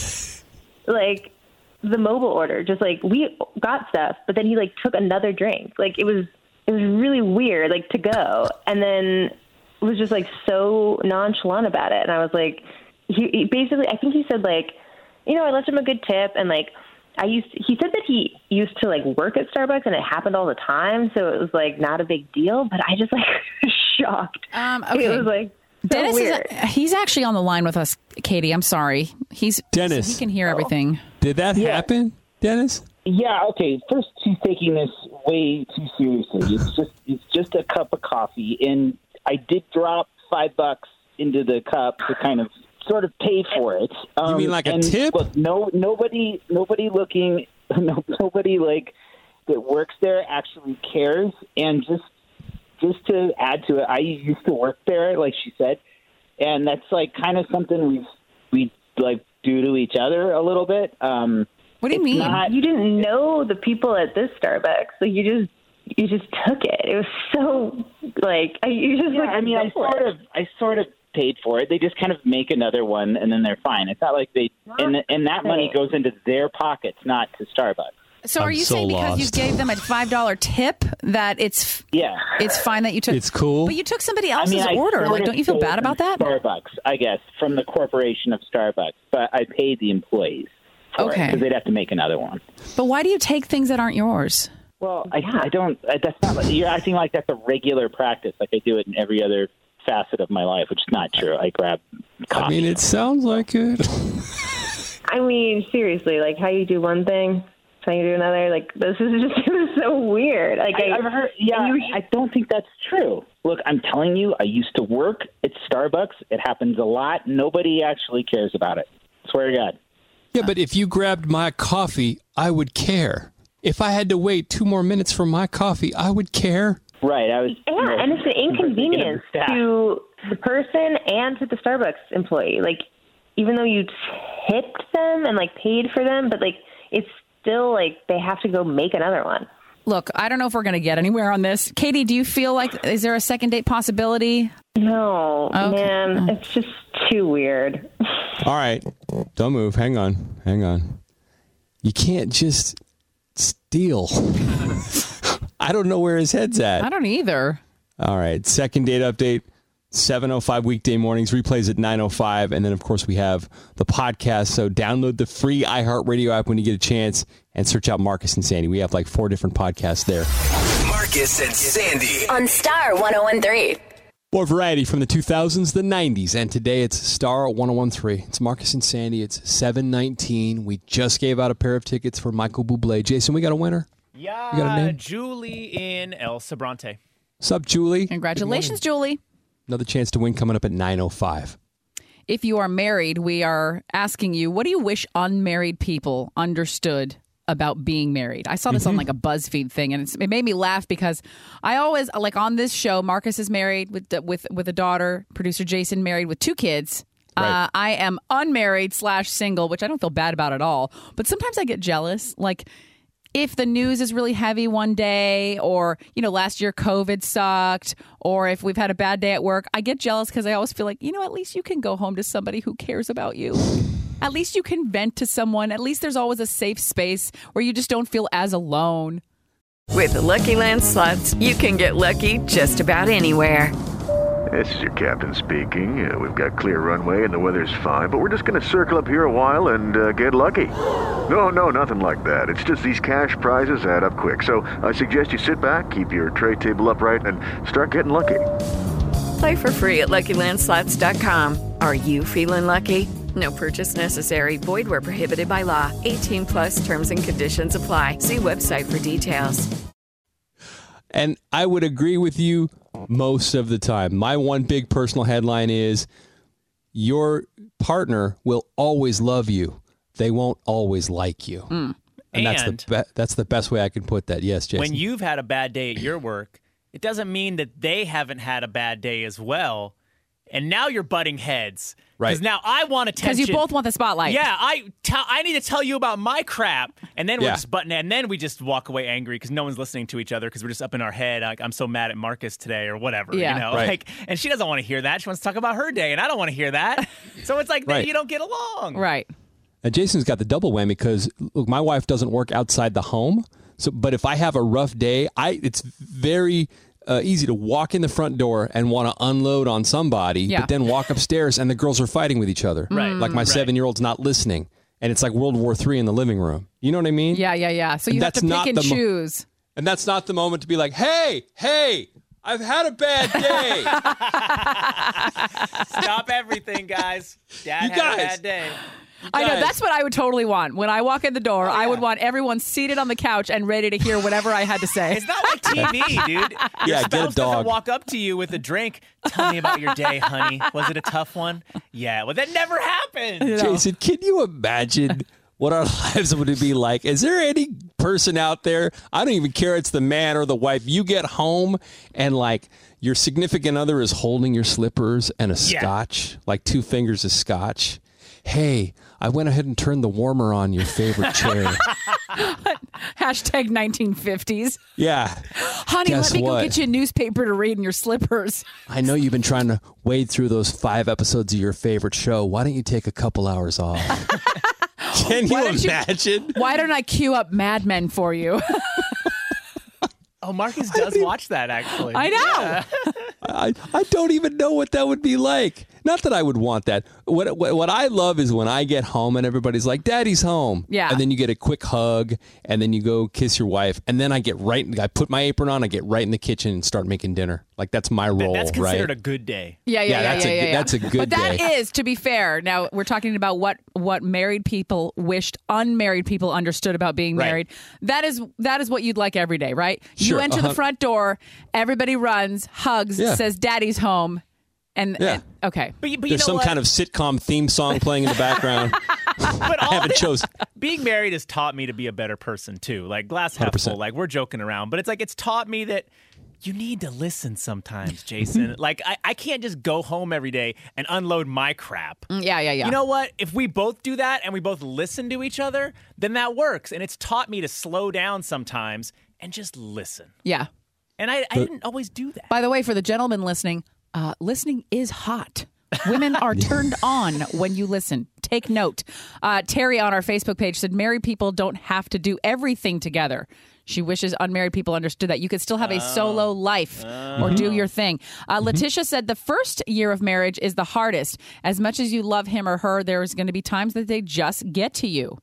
Speaker 14: took, like, the mobile order. Just, like, we got stuff, but then he, like, took another drink. Like, it was, it was really weird, like, to go. And then was just like so nonchalant about it. And I was like, he, he basically, I think he said like, you know, I left him a good tip. And like, I used, to, he said that he used to like work at Starbucks and it happened all the time. So it was like not a big deal, but I just like shocked.
Speaker 6: Um, okay.
Speaker 14: It was like, so
Speaker 6: Dennis
Speaker 14: weird.
Speaker 6: is, he's actually on the line with us, Katie. I'm sorry. He's
Speaker 5: Dennis.
Speaker 6: So he can hear everything.
Speaker 5: Did that
Speaker 15: Yeah.
Speaker 5: happen, Dennis?
Speaker 15: Yeah, okay. First, she's taking this way too seriously. It's just it's just a cup of coffee, and I did drop five bucks into the cup to kind of sort of pay for it. Um,
Speaker 5: You mean like a
Speaker 15: and
Speaker 5: tip?
Speaker 15: Look, no, nobody, nobody looking, no, nobody like that works there actually cares. And just just to add to it, I used to work there, like she said, and that's like kind of something we we like do to each other a little bit. Um,
Speaker 6: What do you
Speaker 15: It's
Speaker 6: mean?
Speaker 15: not-
Speaker 14: You didn't know the people at this Starbucks, so you just you just took it. It was so like I- you just
Speaker 15: Yeah,
Speaker 14: like
Speaker 15: I mean, I
Speaker 14: go for
Speaker 15: sort
Speaker 14: it.
Speaker 15: of, I sort of paid for it. They just kind of make another one, and then they're fine. It's not like they, and and that money goes into their pockets, not to Starbucks.
Speaker 6: So are
Speaker 5: I'm
Speaker 6: you
Speaker 5: so
Speaker 6: saying because you
Speaker 5: lost.
Speaker 6: gave them a five dollar tip that it's
Speaker 15: Yeah,
Speaker 6: it's fine that you took?
Speaker 5: It's cool.
Speaker 6: But you took somebody
Speaker 15: I
Speaker 6: else's
Speaker 15: mean, I
Speaker 6: order.
Speaker 15: sort
Speaker 6: Like,
Speaker 15: of
Speaker 6: don't you feel
Speaker 15: paid
Speaker 6: bad about
Speaker 15: from
Speaker 6: that?
Speaker 15: Starbucks, I guess, from the corporation of Starbucks, but I paid the employees.
Speaker 6: Okay.
Speaker 15: Because they'd have to make another one.
Speaker 6: But why do you take things that aren't yours?
Speaker 15: Well, I, I don't. I, that's not. Like, you're acting like that's a regular practice. Like I do it in every other facet of my life, which is not true. I grab coffee.
Speaker 5: I mean, it sounds like it.
Speaker 14: I mean, seriously, like how you do one thing, how you do another. Like this is just it was so weird. Like
Speaker 15: I,
Speaker 14: I,
Speaker 15: I've heard. Yeah,
Speaker 14: you,
Speaker 15: I don't think that's true. Look, I'm telling you, I used to work at Starbucks. It happens a lot. Nobody actually cares about it. Swear to God.
Speaker 5: Yeah, but if you grabbed my coffee, I would care. If I had to wait two more minutes for my coffee, I would care.
Speaker 15: Right. I was.
Speaker 14: yeah, and it's an inconvenience
Speaker 15: staff.
Speaker 14: to the person and to the Starbucks employee. Like even though you tipped them and like paid for them, but like it's still like they have to go make another one.
Speaker 6: Look, I don't know if we're going to get anywhere on this. Katie, do you feel like is there a second date possibility?
Speaker 14: No,
Speaker 6: Okay.
Speaker 14: man, it's just too weird.
Speaker 5: All right. Don't move. Hang on. Hang on. You can't just steal. I don't know where his head's at.
Speaker 6: I don't either.
Speaker 5: All right. Second date update, seven oh five weekday mornings, replays at nine oh five. And then, of course, we have the podcast. So download the free iHeartRadio app when you get a chance and search out Marcus and Sandy. We have like four different podcasts there.
Speaker 12: Marcus and Sandy.
Speaker 4: On Star one oh one three.
Speaker 5: More variety from the two thousands, the nineties, and today it's Star one oh one three. It's Marcus and Sandy. It's seven nineteen. We just gave out a pair of tickets for Michael Bublé. Jason, we got a winner?
Speaker 7: Yeah,
Speaker 5: You got a name?
Speaker 7: Julie in El Sobrante.
Speaker 5: Sup, Julie?
Speaker 6: Congratulations, Julie.
Speaker 5: Another chance to win coming up at nine oh five.
Speaker 6: If you are married, we are asking you, what do you wish unmarried people understood about being married? I saw this
Speaker 5: Mm-hmm.
Speaker 6: on like a BuzzFeed thing, and it's, it made me laugh because I always, like on this show, Marcus is married with the, with with a daughter, producer Jason married with two kids.
Speaker 5: Right.
Speaker 6: Uh, I am unmarried slash single, which I don't feel bad about at all. But sometimes I get jealous. Like if the news is really heavy one day, or, you know, last year COVID sucked, or if we've had a bad day at work, I get jealous because I always feel like, you know, at least you can go home to somebody who cares about you. At least you can vent to someone. At least there's always a safe space where you just don't feel as alone.
Speaker 8: With the Lucky Land Slots, you can get lucky just about anywhere.
Speaker 16: This is your captain speaking. Uh, we've got clear runway and the weather's fine, but we're just going to circle up here a while and uh, get lucky. No, no, nothing like that. It's just these cash prizes add up quick. So I suggest you sit back, keep your tray table upright, and start getting lucky.
Speaker 8: Play for free at Lucky Land Slots dot com. Are you feeling lucky? No purchase necessary. Void where prohibited by law. eighteen plus terms and conditions apply. See website for details.
Speaker 5: And I would agree with you most of the time. My one big personal headline is your partner will always love you. They won't always like you.
Speaker 6: Mm.
Speaker 5: And,
Speaker 7: And
Speaker 5: that's the be- that's the best way I can put that. Yes, Jason.
Speaker 7: When you've had a bad day at your work, it doesn't mean that they haven't had a bad day as well. And now you're butting heads.
Speaker 5: Right.
Speaker 7: Because now I want attention.
Speaker 6: Because you both want the spotlight.
Speaker 7: Yeah, I tell I need to tell you about my crap. And then we're
Speaker 5: Yeah.
Speaker 7: just butting and then we just walk away angry because no one's listening to each other because we're just up in our head. Like, I'm so mad at Marcus today or whatever.
Speaker 6: Yeah.
Speaker 7: You know?
Speaker 5: Right.
Speaker 7: Like, and she doesn't want to hear that. She wants to talk about her day, and I don't want to hear that. So it's like,
Speaker 5: Right.
Speaker 7: then you don't get along.
Speaker 6: Right.
Speaker 5: And Jason's got the double whammy because look, my wife doesn't work outside the home. So, but if I have a rough day, I it's very uh, easy to walk in the front door and want to unload on somebody,
Speaker 6: Yeah.
Speaker 5: but then walk upstairs and the girls are fighting with each other.
Speaker 7: Right.
Speaker 5: Like my
Speaker 7: Right.
Speaker 5: seven-year-old's not listening, and it's like World War Three in the living room. You know what I mean?
Speaker 6: Yeah, yeah, yeah. So
Speaker 5: And
Speaker 6: you have
Speaker 5: that's
Speaker 6: to
Speaker 5: not
Speaker 6: pick and
Speaker 5: the mo-
Speaker 6: choose.
Speaker 5: And that's not the moment to be like, hey, hey, I've had a bad day.
Speaker 7: Stop everything, guys. Dad
Speaker 5: You
Speaker 7: had
Speaker 5: guys.
Speaker 7: a bad day.
Speaker 6: I know,
Speaker 5: Guys.
Speaker 6: that's what I would totally want. When I walk in the door,
Speaker 7: Oh,
Speaker 6: I would
Speaker 7: yeah.
Speaker 6: want everyone seated on the couch and ready to hear whatever I had to say.
Speaker 7: It's not like T V, dude. Your
Speaker 5: Yeah, get a
Speaker 7: spouse
Speaker 5: dog.
Speaker 7: doesn't walk up to you with a drink. Tell me about your day, honey. Was it a tough one? Yeah. Well, that never happened.
Speaker 5: Jason, can you imagine what our lives would be like? Is there any person out there, I don't even care, it's the man or the wife, you get home and like your significant other is holding your slippers and a
Speaker 7: Yeah.
Speaker 5: scotch, like two fingers of scotch. Hey, I went ahead and turned the warmer on your favorite chair.
Speaker 6: Hashtag nineteen fifties.
Speaker 5: Yeah.
Speaker 6: Honey,
Speaker 5: Guess
Speaker 6: let me
Speaker 5: what?
Speaker 6: go get you a newspaper to read in your slippers.
Speaker 5: I know you've been trying to wade through those five episodes of your favorite show. Why don't you take a couple hours off? Can
Speaker 6: Why
Speaker 5: you
Speaker 6: don't you-
Speaker 5: imagine?
Speaker 6: Why don't I queue up Mad Men for you?
Speaker 7: Oh, Marcus does watch that, actually.
Speaker 6: I know.
Speaker 7: Yeah.
Speaker 5: I, I don't even know what that would be like. Not that I would want that. What, what what I love is when I get home and everybody's like, Daddy's home.
Speaker 6: Yeah.
Speaker 5: And then you get a quick hug and then you go kiss your wife. And then I get right, I put my apron on, I get right in the kitchen and start making dinner. Like that's my role,
Speaker 7: That's considered
Speaker 5: right?
Speaker 7: a good day.
Speaker 6: Yeah, yeah,
Speaker 5: Yeah,
Speaker 6: yeah,
Speaker 5: that's
Speaker 6: yeah,
Speaker 5: a
Speaker 6: yeah,
Speaker 5: good-
Speaker 6: yeah.
Speaker 5: that's a good
Speaker 6: But that
Speaker 5: day.
Speaker 6: is, to be fair. Now we're talking about what what married people wished unmarried people understood about being
Speaker 7: Right.
Speaker 6: married. That is that is what you'd like every day, right? You
Speaker 5: Sure,
Speaker 6: enter
Speaker 5: uh-huh.
Speaker 6: the front door, everybody runs, hugs,
Speaker 5: Yeah.
Speaker 6: says "Daddy's home," and,
Speaker 5: Yeah.
Speaker 6: and- okay.
Speaker 7: But, you- but you
Speaker 5: There's
Speaker 7: know
Speaker 5: some
Speaker 7: what?
Speaker 5: kind of sitcom theme song playing in the background.
Speaker 7: But
Speaker 5: I
Speaker 7: all
Speaker 5: haven't
Speaker 7: this-
Speaker 5: chosen.
Speaker 7: Being married has taught me to be a better person too. Like glass half
Speaker 5: one hundred percent.
Speaker 7: full. Like we're joking around, but it's like it's taught me that you need to listen sometimes, Jason. Like I, I can't just go home every day and unload my crap.
Speaker 6: Mm, Yeah, yeah, yeah.
Speaker 7: You know what? If we both do that and we both listen to each other, then that works. And it's taught me to slow down sometimes and just listen.
Speaker 6: Yeah.
Speaker 7: And I, I didn't always do that.
Speaker 6: By the way, for the gentleman listening, uh, listening is hot. Women are turned on when you listen. Take note. Uh, Terry on our Facebook page said, married people don't have to do everything together. She wishes unmarried people understood that you could still have a solo life or do your thing. Uh, Letitia said the first year of marriage is the hardest. As much as you love him or her, there's going to be times that they just get to you.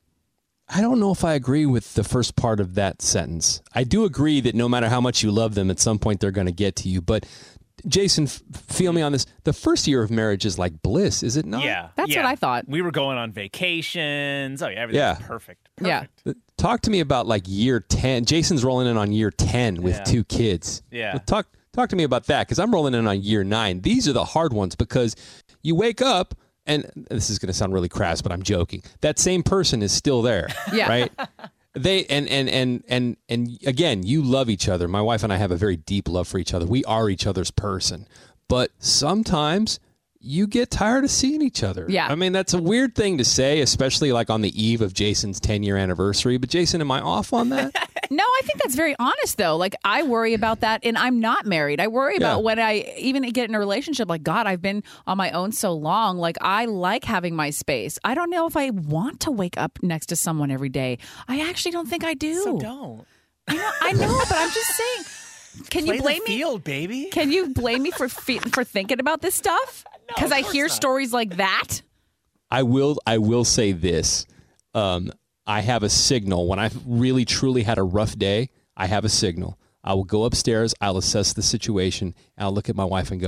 Speaker 5: I don't know if I agree with the first part of that sentence. I do agree that no matter how much you love them, at some point they're going to get to you. But Jason, f- feel me on this. The first year of marriage is like bliss, is it not?
Speaker 7: Yeah.
Speaker 6: That's
Speaker 7: yeah.
Speaker 6: what I thought.
Speaker 7: We were going on vacations. Oh, yeah. Everything
Speaker 5: Yeah.
Speaker 7: was perfect.
Speaker 6: Yeah.
Speaker 7: Perfect.
Speaker 5: Talk to me about like year ten. Jason's rolling in on year ten with
Speaker 7: Yeah.
Speaker 5: two kids.
Speaker 7: Yeah.
Speaker 5: Talk talk to me about that because I'm rolling in on year nine. These are the hard ones because you wake up and this is going to sound really crass, but I'm joking. That same person is still there.
Speaker 6: Yeah.
Speaker 5: Right. They and and and and and again, you love each other. My wife and I have a very deep love for each other. We are each other's person. But sometimes you get tired of seeing each other.
Speaker 6: Yeah.
Speaker 5: I mean, that's a weird thing to say, especially like on the eve of Jason's ten-year anniversary. But Jason, am I off on that?
Speaker 6: No, I think that's very honest, though. Like, I worry about that, and I'm not married. I worry about
Speaker 5: Yeah.
Speaker 6: when I even get in a relationship. Like, God, I've been on my own so long. Like, I like having my space. I don't know if I want to wake up next to someone every day. I actually don't think I do.
Speaker 7: So don't.
Speaker 6: I know, I know, but I'm just saying. Can
Speaker 7: Play
Speaker 6: you blame
Speaker 7: the
Speaker 6: me?
Speaker 7: field, baby.
Speaker 6: Can you blame me for fe- for thinking about this stuff? Because I hear stories like that.
Speaker 5: I will. I will say this. Um, I have a signal when I've really truly had a rough day. I have a signal. I will go upstairs. I'll assess the situation. And I'll look at my wife and go,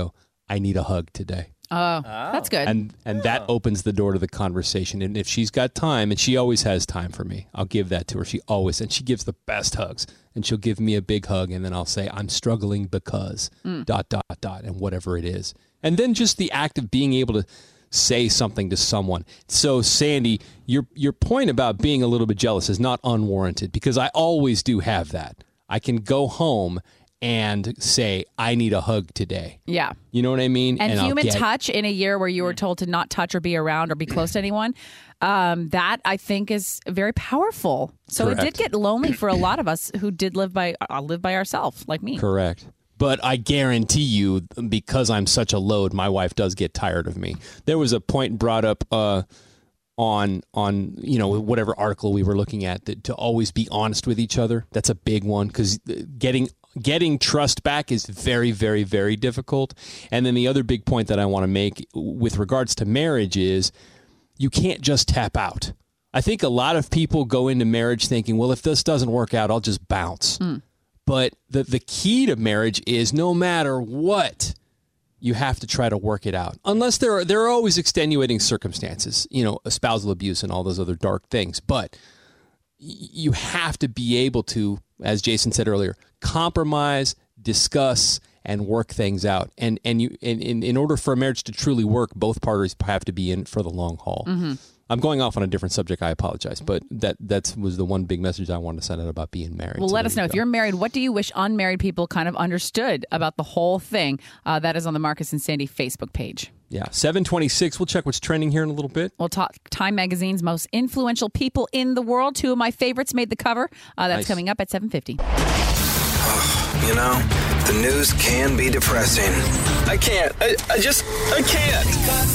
Speaker 5: I need a hug today.
Speaker 6: Oh, that's good.
Speaker 5: And and that opens the door to the conversation. And if she's got time, and she always has time for me, I'll give that to her. She always, and she gives the best hugs. And she'll give me a big hug, and then I'll say, I'm struggling because,
Speaker 6: Mm.
Speaker 5: dot, dot, dot, and whatever it is. And then just the act of being able to say something to someone. So, Sandy, your your point about being a little bit jealous is not unwarranted, because I always do have that. I can go home and say, I need a hug today.
Speaker 6: Yeah.
Speaker 5: You know what I mean?
Speaker 6: And,
Speaker 5: I'll
Speaker 6: human
Speaker 5: get-
Speaker 6: touch in a year where you were told to not touch or be around or be close to anyone, um, that I think is very powerful. So it did
Speaker 5: Correct.
Speaker 6: get lonely for a lot of us who did live by uh, live by ourselves, like me.
Speaker 5: Correct. But I guarantee you, because I'm such a load, my wife does get tired of me. There was a point brought up uh, on on you know whatever article we were looking at, that to always be honest with each other. That's a big one, because getting getting trust back is very, very, very difficult. And then the other big point that I want to make with regards to marriage is you can't just tap out. I think a lot of people go into marriage thinking, well, if this doesn't work out, I'll just bounce. But the the key to marriage is no matter what, you have to try to work it out. Unless there are there are always extenuating circumstances, you know, spousal abuse and all those other dark things. But y- you have to be able to, as Jason said earlier, compromise, discuss, and work things out. And and you in, in, in order for a marriage to truly work, both parties have to be in for the long haul.
Speaker 6: Mhm.
Speaker 5: I'm going off on a different subject. I apologize, but that that was the one big message I wanted to send out about being married.
Speaker 6: Well,
Speaker 5: So
Speaker 6: let
Speaker 5: there
Speaker 6: us know
Speaker 5: you
Speaker 6: if
Speaker 5: go.
Speaker 6: you're married. What do you wish unmarried people kind of understood about the whole thing? Uh, that is on the Marcus and Sandy Facebook page.
Speaker 5: Yeah, seven twenty-six. We'll check what's trending here in a little bit.
Speaker 6: We'll talk Time Magazine's most influential people in the world. Two of my favorites made the cover. Uh, that's
Speaker 5: Nice.
Speaker 6: coming up at seven fifty.
Speaker 17: You know, the news can be depressing. I can't. I, I just, I can't.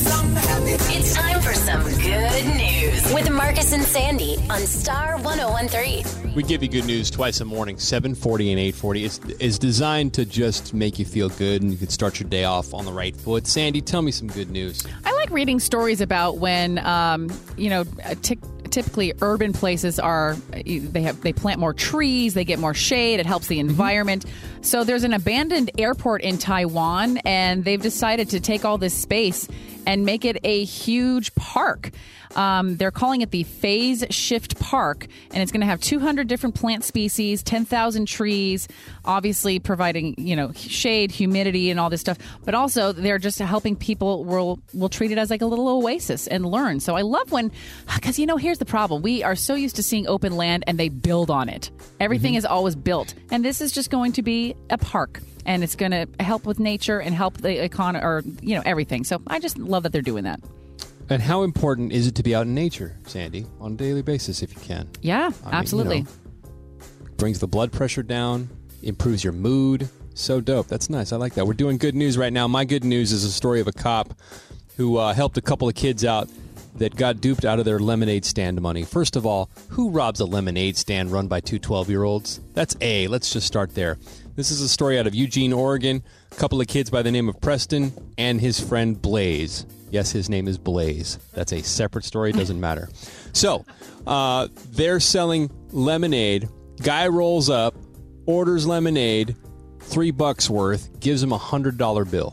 Speaker 4: It's time for some good news with Marcus and Sandy on Star one oh one three.
Speaker 5: We give you good news twice a morning, seven forty and eight forty. It's, it's designed to just make you feel good, and you can start your day off on the right foot. Sandy, tell me some good news.
Speaker 6: I like reading stories about when, um, you know, t- typically urban places are they have they plant more trees, they get more shade, it helps the environment. So there's an abandoned airport in Taiwan, and they've decided to take all this space and make it a huge park. Um, they're calling it the Phase Shift Park, and it's going to have two hundred different plant species, ten thousand trees, obviously providing, you know, shade, humidity, and all this stuff. But also, they're just helping people will will treat it as like a little oasis and learn. So I love when, because, you know, here's the problem. We are so used to seeing open land, and they build on it. Everything is always built. And this is just going to be a park. And it's going to help with nature and help the economy, or, you know, everything. So I just love that they're doing that.
Speaker 5: And how important is it to be out in nature, Sandy, on a daily basis if you can?
Speaker 6: Yeah,
Speaker 5: I mean, you
Speaker 6: absolutely.
Speaker 5: know, brings the blood pressure down, improves your mood. So dope. That's nice. I like that. We're doing good news right now. My good news is a story of a cop who uh, helped a couple of kids out that got duped out of their lemonade stand money. First of all, who robs a lemonade stand run by two twelve-year-olds? That's A. Let's just start there. This is a story out of Eugene, Oregon. A couple of kids by the name of Preston and his friend Blaze. Yes, his name is Blaze. That's a separate story. It doesn't matter. So, uh, they're selling lemonade. Guy rolls up, orders lemonade, three bucks worth, gives him a one hundred dollar bill.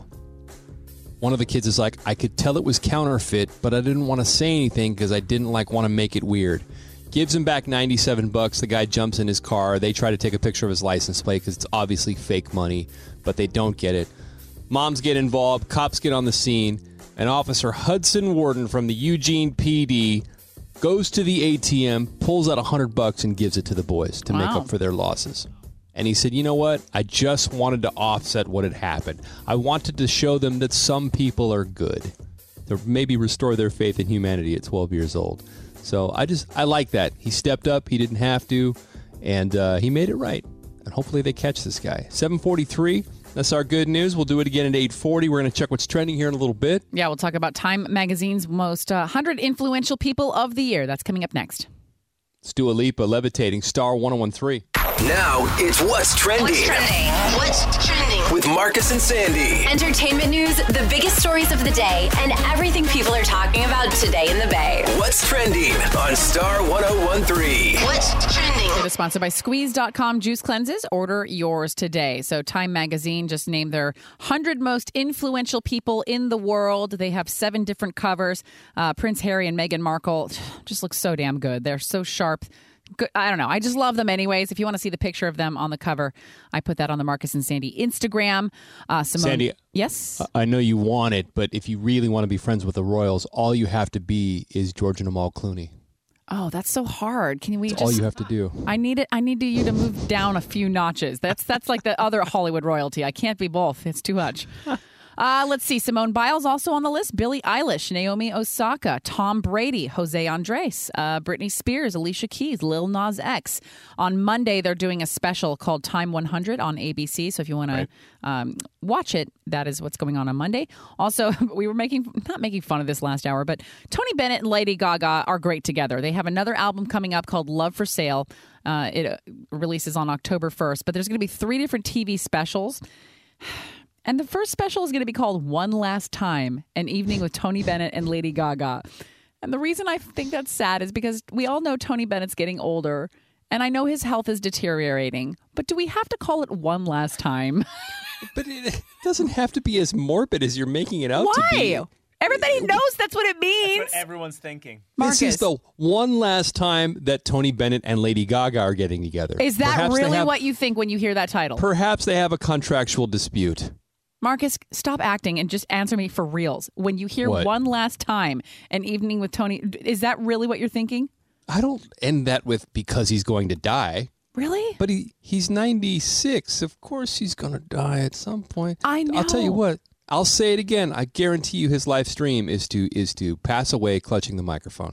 Speaker 5: One of the kids is like, I could tell it was counterfeit, but I didn't want to say anything because I didn't like want to make it weird. Gives him back ninety-seven bucks. The guy jumps in his car. They try to take a picture of his license plate because it's obviously fake money, but they don't get it. Moms get involved. Cops get on the scene. And Officer Hudson Warden from the Eugene P D goes to the A T M, pulls out one hundred bucks and gives it to the boys to make
Speaker 6: Wow.
Speaker 5: up for their losses. And he said, you know what? I just wanted to offset what had happened. I wanted to show them that some people are good. To maybe restore their faith in humanity at twelve years old. So I just, I like that. He stepped up. He didn't have to. And uh, he made it right. And hopefully they catch this guy. seven forty-three. That's our good news. We'll do it again at eight forty. We're going to check what's trending here in a little bit.
Speaker 6: Yeah, we'll talk about Time Magazine's most uh, one hundred influential people of the year. That's coming up next.
Speaker 5: It's Dua Lipa, Levitating, Star one oh one three.
Speaker 12: Now it's What's Trending.
Speaker 4: What's trending? What's trending?
Speaker 12: With Marcus and Sandy.
Speaker 4: Entertainment news, the biggest stories of the day, and everything people are talking about today in the Bay.
Speaker 12: What's Trending on Star one oh one three.
Speaker 4: What's trending?
Speaker 6: It is sponsored by Squeeze dot com Juice Cleanses. Order yours today. So Time Magazine just named their one hundred most influential people in the world. They have seven different covers. Uh, Prince Harry and Meghan Markle just look so damn good. They're so sharp. Good. I don't know. I just love them anyways. If you want to see the picture of them on the cover, I put that on the Marcus and Sandy Instagram. Uh, Simone,
Speaker 5: Sandy,
Speaker 6: yes?
Speaker 5: I know you want it, but if you really want to be friends with the Royals, all you have to be is George and Amal Clooney.
Speaker 6: Oh, that's so hard. Can we
Speaker 5: That's
Speaker 6: just?
Speaker 5: all you have to do.
Speaker 6: I need it. I need you to move down a few notches. That's that's like the other Hollywood royalty. I can't be both. It's too much. Uh, let's see. Simone Biles also on the list. Billie Eilish, Naomi Osaka, Tom Brady, Jose Andres, uh, Britney Spears, Alicia Keys, Lil Nas X. On Monday, they're doing a special called Time one hundred on A B C. So if you want right. to um, watch it, that is what's going on on Monday. Also, we were making not making fun of this last hour, but Tony Bennett and Lady Gaga are great together. They have another album coming up called Love for Sale. Uh, it uh, releases on October first, but there's going to be three different T V specials. And the first special is going to be called One Last Time, an evening with Tony Bennett and Lady Gaga. And the reason I think that's sad is because we all know Tony Bennett's getting older, and I know his health is deteriorating. But do we have to call it One Last Time?
Speaker 5: But it doesn't have to be as morbid as you're making it out
Speaker 6: Why?
Speaker 5: to be.
Speaker 6: Everybody knows that's what it means.
Speaker 7: That's what everyone's thinking.
Speaker 6: Marcus.
Speaker 5: This is the one last time that Tony Bennett and Lady Gaga are getting together.
Speaker 6: Is that
Speaker 5: Perhaps they
Speaker 6: really
Speaker 5: have-
Speaker 6: what you think when you hear that title?
Speaker 5: Perhaps they have a contractual dispute.
Speaker 6: Marcus, stop acting and just answer me for reals. When you hear
Speaker 5: What?
Speaker 6: One Last Time, an evening with Tony, is that really what you're thinking?
Speaker 5: I don't end that with because he's going to die.
Speaker 6: Really?
Speaker 5: But he, he's ninety-six. Of course he's going to die at some point.
Speaker 6: I know.
Speaker 5: I'll tell you what. I'll say it again. I guarantee you his life stream is to is to pass away clutching the microphone.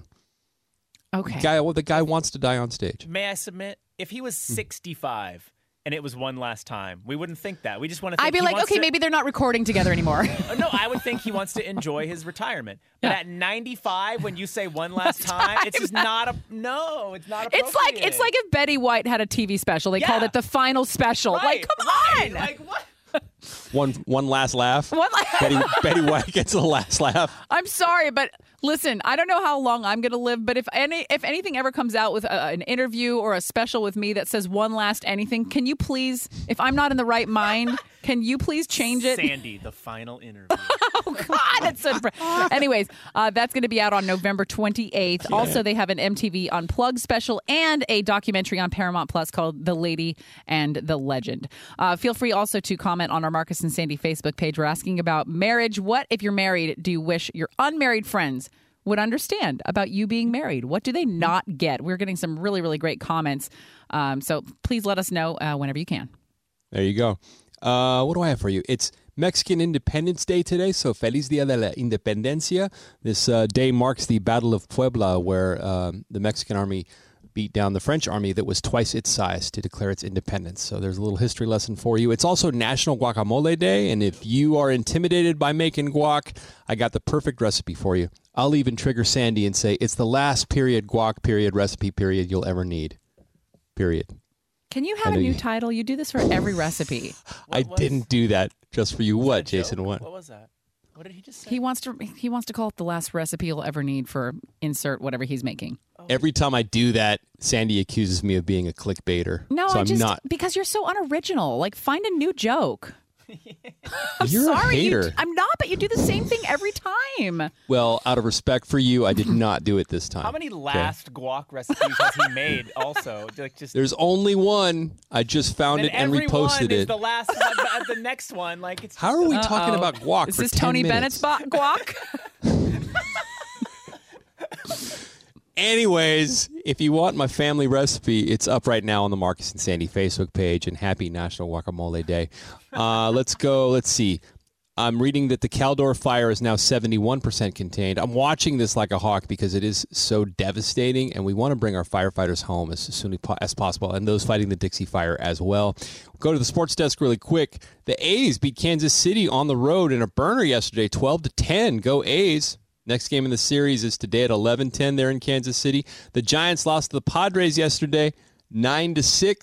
Speaker 6: Okay.
Speaker 5: The guy, well, the guy wants to die on stage.
Speaker 7: May I submit? If he was sixty-five and it was One Last Time, we wouldn't think that. We just want to think
Speaker 6: I'd be
Speaker 7: he
Speaker 6: like,
Speaker 7: wants
Speaker 6: okay,
Speaker 7: to-
Speaker 6: maybe they're not recording together anymore.
Speaker 7: Oh, no, I would think he wants to enjoy his retirement. But
Speaker 6: Yeah.
Speaker 7: at ninety-five, when you say One Last Time, it's just not a no. It's not appropriate.
Speaker 6: It's like it's like if Betty White had a T V special. They
Speaker 7: Yeah.
Speaker 6: called it the final special.
Speaker 7: Right,
Speaker 6: like, come
Speaker 7: right.
Speaker 6: on.
Speaker 7: Like what?
Speaker 5: One one last laugh.
Speaker 6: One la-
Speaker 5: Betty, Betty White gets the last laugh.
Speaker 6: I'm sorry, but listen, I don't know how long I'm going to live, but if any if anything ever comes out with a, an interview or a special with me that says one last anything, can you please, if I'm not in the right mind, can you please change it?
Speaker 7: Sandy, the final interview.
Speaker 6: Oh, God, that's so. Anyways, uh, that's going to be out on November twenty-eighth.
Speaker 7: Yeah.
Speaker 6: Also, they have an M T V Unplugged special and a documentary on Paramount Plus called The Lady and the Legend. Uh, feel free also to comment on our Marcus and Sandy Facebook page. We're asking about marriage. What, if you're married, do you wish your unmarried friends would understand about you being married? What do they not get? We're getting some really, really great comments. Um, so please let us know uh, whenever you can.
Speaker 5: There you go. Uh, what do I have for you? It's Mexican Independence Day today, so Feliz Dia de la Independencia. This uh, day marks the Battle of Puebla, where um, the Mexican army beat down the French army that was twice its size to declare its independence. So there's a little history lesson for you. It's also National Guacamole Day, and if you are intimidated by making guac, I got the perfect recipe for you. I'll even trigger Sandy and say it's the last period guac period recipe period you'll ever need. Period.
Speaker 6: Can you
Speaker 5: I
Speaker 6: have a
Speaker 5: know
Speaker 6: new
Speaker 5: you-
Speaker 6: title? You do this for every recipe.
Speaker 5: I didn't do that just for you. What, Jason? What?
Speaker 7: What was that? What did he just say?
Speaker 6: He wants to. He wants to call it the last recipe you'll ever need for insert whatever he's making.
Speaker 5: Every time I do that, Sandy accuses me of being a clickbaiter.
Speaker 6: No,
Speaker 5: so
Speaker 6: I
Speaker 5: I'm
Speaker 6: just
Speaker 5: not.
Speaker 6: because you're so unoriginal. Like, find a new joke. I'm
Speaker 5: You're a
Speaker 6: sorry, you-
Speaker 5: hater.
Speaker 6: I'm not, but you do the same thing every time.
Speaker 5: Well, out of respect for you, I did not do it this time.
Speaker 7: How many
Speaker 5: Okay?
Speaker 7: last guac recipes has he made? Also, like just
Speaker 5: There's only one. I just found
Speaker 7: and
Speaker 5: it and
Speaker 7: every
Speaker 5: reposted
Speaker 7: one is
Speaker 5: it.
Speaker 7: the last one, but the next one. Like it's.
Speaker 5: How
Speaker 7: just
Speaker 5: are we
Speaker 7: a-
Speaker 5: talking
Speaker 6: Uh-oh.
Speaker 5: about guac
Speaker 6: Is
Speaker 5: for
Speaker 6: this
Speaker 5: ten
Speaker 6: Tony
Speaker 5: minutes?
Speaker 6: Bennett's bo- guac?
Speaker 5: Anyways, if you want my family recipe, it's up right now on the Marcus and Sandy Facebook page, and happy National Guacamole Day. Uh, let's go. Let's see. I'm reading that the Caldor fire is now seventy-one percent contained. I'm watching this like a hawk because it is so devastating, and we want to bring our firefighters home as soon as possible, and those fighting the Dixie Fire as well. Go to the sports desk really quick. The A's beat Kansas City on the road in a burner yesterday, twelve to ten. Go A's. Next game in the series is today at eleven ten there in Kansas City. The Giants lost to the Padres yesterday, nine to six.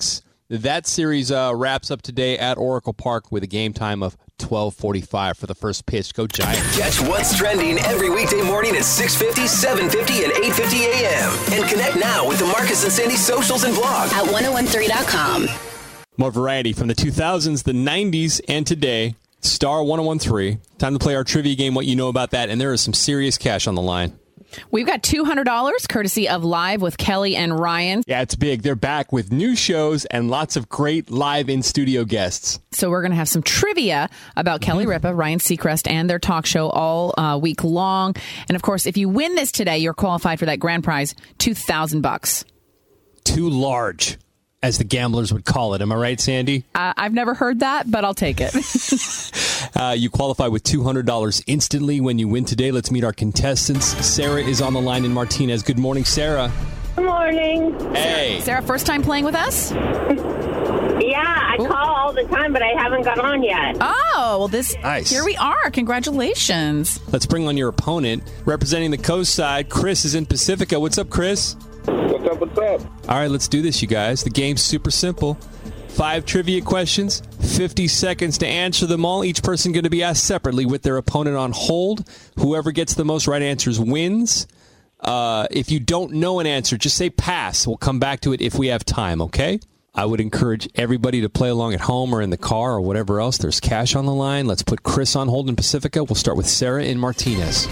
Speaker 5: That series uh, wraps up today at Oracle Park with a game time of twelve forty-five for the first pitch. Go Giants.
Speaker 12: Catch what's trending every weekday morning at six fifty, seven fifty, and eight fifty a.m. And connect now with the Marcus and Sandy socials and blog
Speaker 4: at ten thirteen dot com.
Speaker 5: More variety from the two thousands, the nineties, and today. Star ten thirteen. Time to play our trivia game, what you know about that. And there is some serious cash on the line.
Speaker 6: We've got two hundred dollars courtesy of Live with Kelly and Ryan.
Speaker 5: Yeah, it's big. They're back with new shows and lots of great live in-studio guests.
Speaker 6: So we're going to have some trivia about mm-hmm. Kelly Ripa, Ryan Seacrest, and their talk show all uh, week long. And, of course, if you win this today, you're qualified for that grand prize, two thousand bucks.
Speaker 5: Too large, as the gamblers would call it. Am I right, Sandy?
Speaker 6: Uh, I've never heard that, but I'll take it.
Speaker 5: uh, you qualify with two hundred dollars instantly when you win today. Let's meet our contestants. Sarah is on the line in Martinez. Good morning, Sarah.
Speaker 18: Good morning.
Speaker 5: Hey.
Speaker 6: Sarah, first time playing with us?
Speaker 18: Yeah, I Ooh. call all the time, but I haven't got on yet.
Speaker 6: Oh, well, this
Speaker 5: nice.
Speaker 6: Here we are. Congratulations.
Speaker 5: Let's bring on your opponent. Representing the coast side, Chris is in Pacifica. What's up, Chris?
Speaker 19: What's up, what's up?
Speaker 5: All right, let's do this, you guys. The game's super simple. Five trivia questions, fifty seconds to answer them all. Each person going to be asked separately with their opponent on hold. Whoever gets the most right answers wins. Uh, if you don't know an answer, just say pass. We'll come back to it if we have time, okay? I would encourage everybody to play along at home or in the car or whatever else. There's cash on the line. Let's put Chris on hold in Pacifica. We'll start with Sarah in Martinez.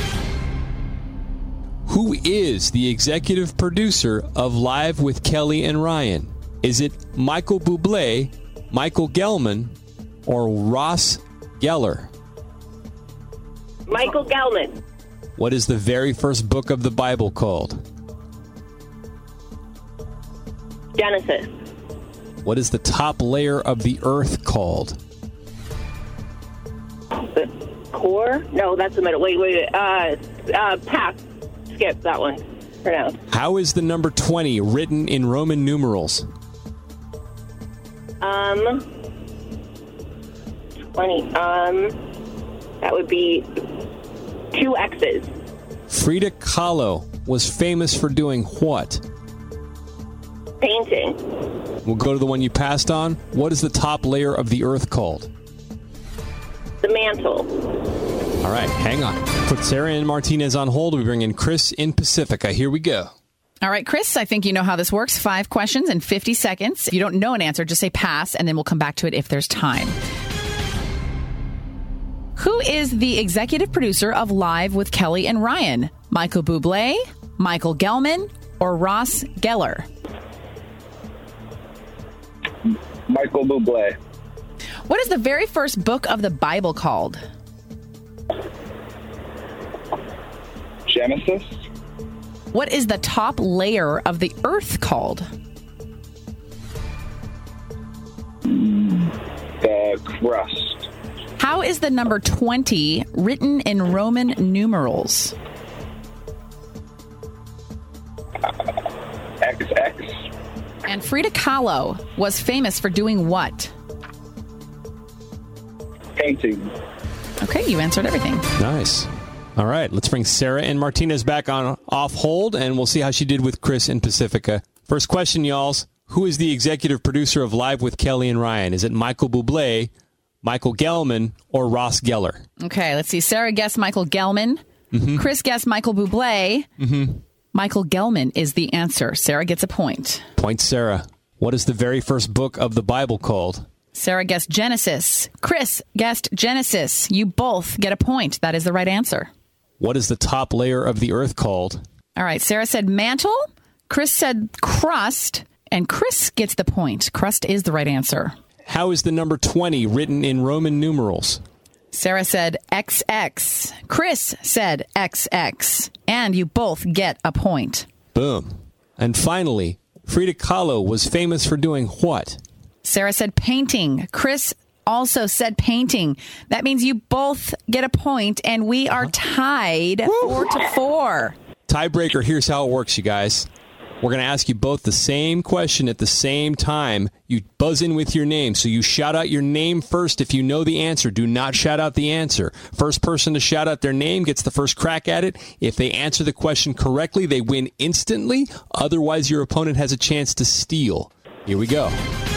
Speaker 5: Who is the executive producer of Live with Kelly and Ryan? Is it Michael Bublé, Michael Gelman, or Ross Geller?
Speaker 18: Michael Gelman.
Speaker 5: What is the very first book of the Bible called?
Speaker 18: Genesis.
Speaker 5: What is the top layer of the earth called?
Speaker 18: The core? No, that's the middle. Wait, wait, wait. Uh, uh, pass. Skip that one for now.
Speaker 5: How is the number twenty written in Roman numerals?
Speaker 18: Um, twenty. Um, that would be two X's.
Speaker 5: Frida Kahlo was famous for doing what?
Speaker 18: Painting.
Speaker 5: We'll go to the one you passed on. What is the top layer of the earth called?
Speaker 18: The mantle.
Speaker 5: All right, hang on. Put Sarah and Martinez on hold. We bring in Chris in Pacifica. Here we go.
Speaker 6: All right, Chris, I think you know how this works. Five questions in fifty seconds. If you don't know an answer, just say pass, and then we'll come back to it if there's time. Who is the executive producer of Live with Kelly and Ryan? Michael Bublé, Michael Gelman, or Ross Geller?
Speaker 19: Michael Bublé.
Speaker 6: What is the very first book of the Bible called?
Speaker 19: Genesis.
Speaker 6: What is the top layer of the earth called?
Speaker 19: The crust.
Speaker 6: How is the number twenty written in Roman numerals?
Speaker 19: X X.
Speaker 6: And Frida Kahlo was famous for doing what?
Speaker 19: Painting.
Speaker 6: Okay, you answered everything.
Speaker 5: Nice. All right, let's bring Sarah and Martinez back on off hold, and we'll see how she did with Chris in Pacifica. First question, y'alls. Who is the executive producer of Live with Kelly and Ryan? Is it Michael Bublé, Michael Gelman, or Ross Geller?
Speaker 6: Okay, let's see. Sarah guessed Michael Gelman.
Speaker 5: Mm-hmm.
Speaker 6: Chris guessed Michael Bublé.
Speaker 5: Mm-hmm.
Speaker 6: Michael Gelman is the answer. Sarah gets a point.
Speaker 5: Point, Sarah. What is the very first book of the Bible called?
Speaker 6: Sarah guessed Genesis. Chris guessed Genesis. You both get a point. That is the right answer.
Speaker 5: What is the top layer of the earth called?
Speaker 6: All right. Sarah said mantle. Chris said crust. And Chris gets the point. Crust is the right answer.
Speaker 5: How is the number twenty written in Roman numerals?
Speaker 6: Sarah said X X. Chris said X X. And you both get a point.
Speaker 5: Boom. And finally, Frida Kahlo was famous for doing what?
Speaker 6: Sarah said painting. Chris also said painting. That means you both get a point, and we are tied Woo. four to four.
Speaker 5: Tiebreaker, here's how it works, you guys. We're going to ask you both the same question at the same time. You buzz in with your name. So you shout out your name first if you know the answer. Do not shout out the answer. First person to shout out their name gets the first crack at it. If they answer the question correctly, they win instantly. Otherwise, your opponent has a chance to steal. Here we go.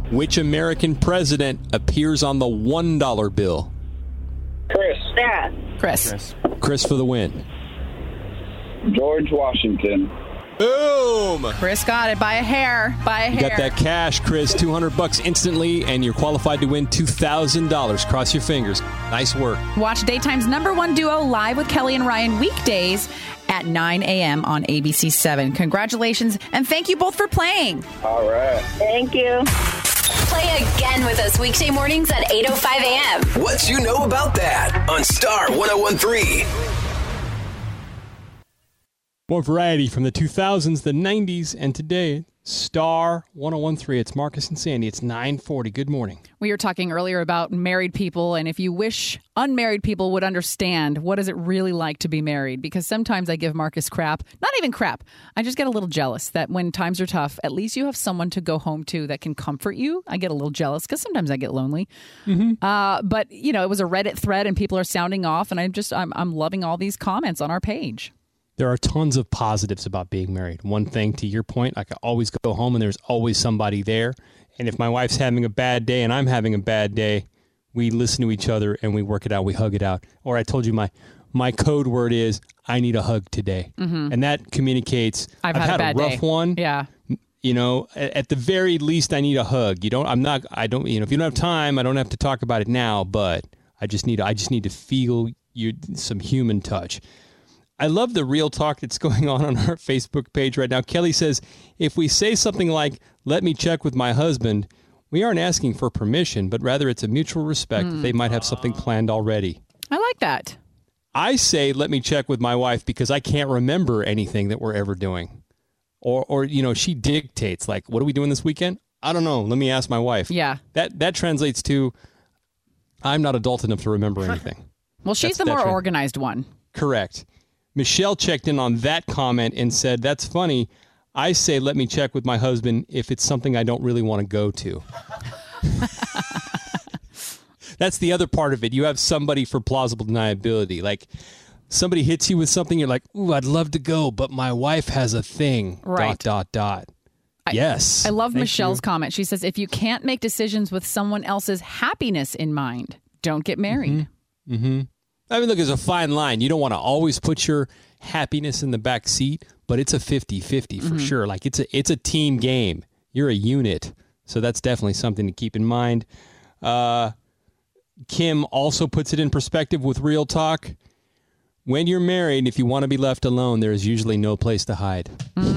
Speaker 5: Which American president appears on the one dollar bill?
Speaker 19: Chris.
Speaker 18: Sarah.
Speaker 6: Chris.
Speaker 5: Chris. Chris for the win.
Speaker 19: George Washington.
Speaker 5: Boom!
Speaker 6: Chris got it by a hair. By a
Speaker 5: You
Speaker 6: hair.
Speaker 5: got that cash, Chris. two hundred bucks instantly, and you're qualified to win two thousand dollars. Cross your fingers. Nice work.
Speaker 6: Watch Daytime's number one duo live with Kelly and Ryan weekdays at nine a.m. on A B C seven. Congratulations, and thank you both for playing.
Speaker 19: All right.
Speaker 18: Thank you.
Speaker 4: Play again with us weekday mornings at eight oh five a.m.
Speaker 12: What you know about that on Star one oh one three.
Speaker 5: More variety from the two thousands, the nineties, and today, Star one oh one three. It's Marcus and Sandy. It's nine forty. Good morning.
Speaker 6: We were talking earlier about married people, and if you wish unmarried people would understand what is it really like to be married, because sometimes I give Marcus crap. Not even crap. I just get a little jealous that when times are tough, at least you have someone to go home to that can comfort you. I get a little jealous because sometimes I get lonely.
Speaker 5: Mm-hmm.
Speaker 6: Uh, but, you know, it was a Reddit thread, and people are sounding off, and I'm just, I'm, I'm loving all these comments on our page.
Speaker 5: There are tons of positives about being married. One thing, to your point, I can always go home and there's always somebody there. And if my wife's having a bad day and I'm having a bad day, we listen to each other and we work it out. We hug it out. Or I told you my my code word is, I need a hug today.
Speaker 6: Mhm.
Speaker 5: And that communicates,
Speaker 6: I've
Speaker 5: I've,
Speaker 6: had a
Speaker 5: had,
Speaker 6: bad
Speaker 5: a rough
Speaker 6: day.
Speaker 5: one.
Speaker 6: Yeah.
Speaker 5: You know, at, at the very least, I need a hug. You don't, I'm not, I don't, you know, if you don't have time, I don't have to talk about it now, but I just need, I just need to feel you, some human touch. I love the real talk that's going on on our Facebook page right now. Kelly says, if we say something like, let me check with my husband, we aren't asking for permission, but rather it's a mutual respect
Speaker 6: Mm.
Speaker 5: that they might have something planned already.
Speaker 6: I like that.
Speaker 5: I say, let me check with my wife because I can't remember anything that we're ever doing. Or, or you know, she dictates, like, what are we doing this weekend? I don't know. Let me ask my wife.
Speaker 6: Yeah.
Speaker 5: That, that translates to, I'm not adult enough to remember anything.
Speaker 6: Well, she's
Speaker 5: That's-
Speaker 6: the
Speaker 5: that
Speaker 6: more
Speaker 5: trans-
Speaker 6: organized one.
Speaker 5: Correct. Michelle checked in on that comment and said, that's funny. I say, let me check with my husband if it's something I don't really want to go to. That's the other part of it. You have somebody for plausible deniability. Like somebody hits you with something, you're like, ooh, I'd love to go, but my wife has a thing.
Speaker 6: Right.
Speaker 5: Dot, dot, dot. Yes.
Speaker 6: I love
Speaker 5: Thank
Speaker 6: Michelle's
Speaker 5: you.
Speaker 6: comment. She says, if you can't make decisions with someone else's happiness in mind, don't get married.
Speaker 5: Mm-hmm. I mean, look, it's a fine line. You don't want to always put your happiness in the back seat, but it's a fifty-fifty for
Speaker 6: Mhm.
Speaker 5: sure. Like it's a it's a team game. You're a unit. So that's definitely something to keep in mind. Uh, Kim also puts it in perspective with real talk. When you're married, if you want to be left alone, there is usually no place to hide.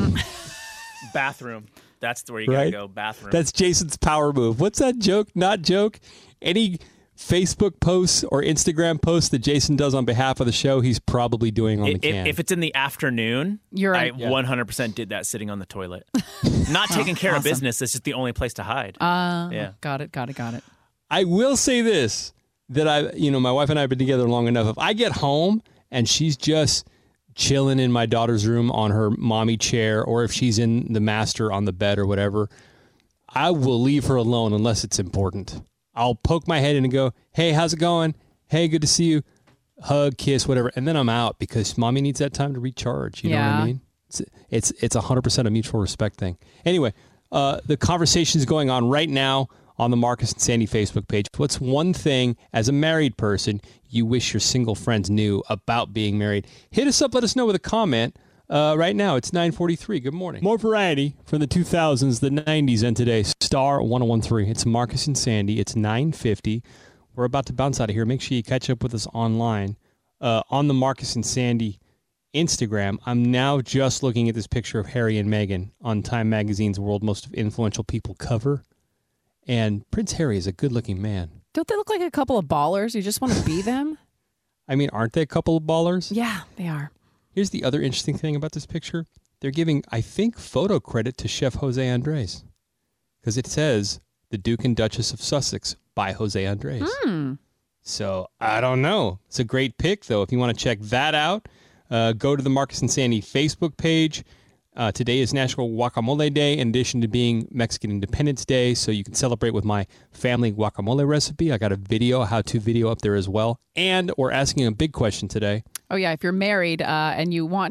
Speaker 7: Bathroom. That's where you gotta
Speaker 5: Right?
Speaker 7: go. Bathroom.
Speaker 5: That's Jason's power move. What's that joke? Not joke? Any Facebook posts or Instagram posts that Jason does on behalf of the show, he's probably doing on the
Speaker 7: if,
Speaker 5: can.
Speaker 7: if it's in the afternoon,
Speaker 6: You're
Speaker 7: I
Speaker 6: right. Yeah.
Speaker 7: one hundred percent did that sitting on the toilet. Not taking care of
Speaker 6: Awesome.
Speaker 7: business. It's just the only place to hide.
Speaker 6: Uh,
Speaker 7: Yeah.
Speaker 6: Got it, got it, got it.
Speaker 5: I will say this, that I, you know, my wife and I have been together long enough. If I get home and she's just chilling in my daughter's room on her mommy chair, or if she's in the master on the bed or whatever, I will leave her alone unless it's important. I'll poke my head in and go, hey, how's it going? Hey, good to see you. Hug, kiss, whatever. And then I'm out because mommy needs that time to recharge. You know what
Speaker 6: Yeah.
Speaker 5: I mean? It's it's it's one hundred percent a mutual respect thing. Anyway, uh, the conversation is going on right now on the Marcus and Sandy Facebook page. What's one thing as a married person you wish your single friends knew about being married? Hit us up. Let us know with a comment. Uh, right now, it's nine forty-three. Good morning. More variety from the two thousands, the nineties, and today. Star one oh one three. It's Marcus and Sandy. It's nine fifty. We're about to bounce out of here. Make sure you catch up with us online uh, on the Marcus and Sandy Instagram. I'm now just looking at this picture of Harry and Meghan on Time Magazine's World Most Influential People cover. And Prince Harry is a good-looking man.
Speaker 6: Don't they look like a couple of ballers? You just want to be them?
Speaker 5: I mean, aren't they a couple of ballers?
Speaker 6: Yeah, they are.
Speaker 5: Here's the other interesting thing about this picture. They're giving, I think, photo credit to Chef Jose Andres. Because it says, the Duke and Duchess of Sussex by Jose Andres.
Speaker 6: Hmm.
Speaker 5: So, I don't know. It's a great pick, though. If you want to check that out, uh, go to the Marcus and Sandy Facebook page. Uh, today is National Guacamole Day, in addition to being Mexican Independence Day, so you can celebrate with my family guacamole recipe. I got a video, a how-to video up there as well. And we're asking a big question today.
Speaker 6: Oh, yeah. If you're married uh, and you want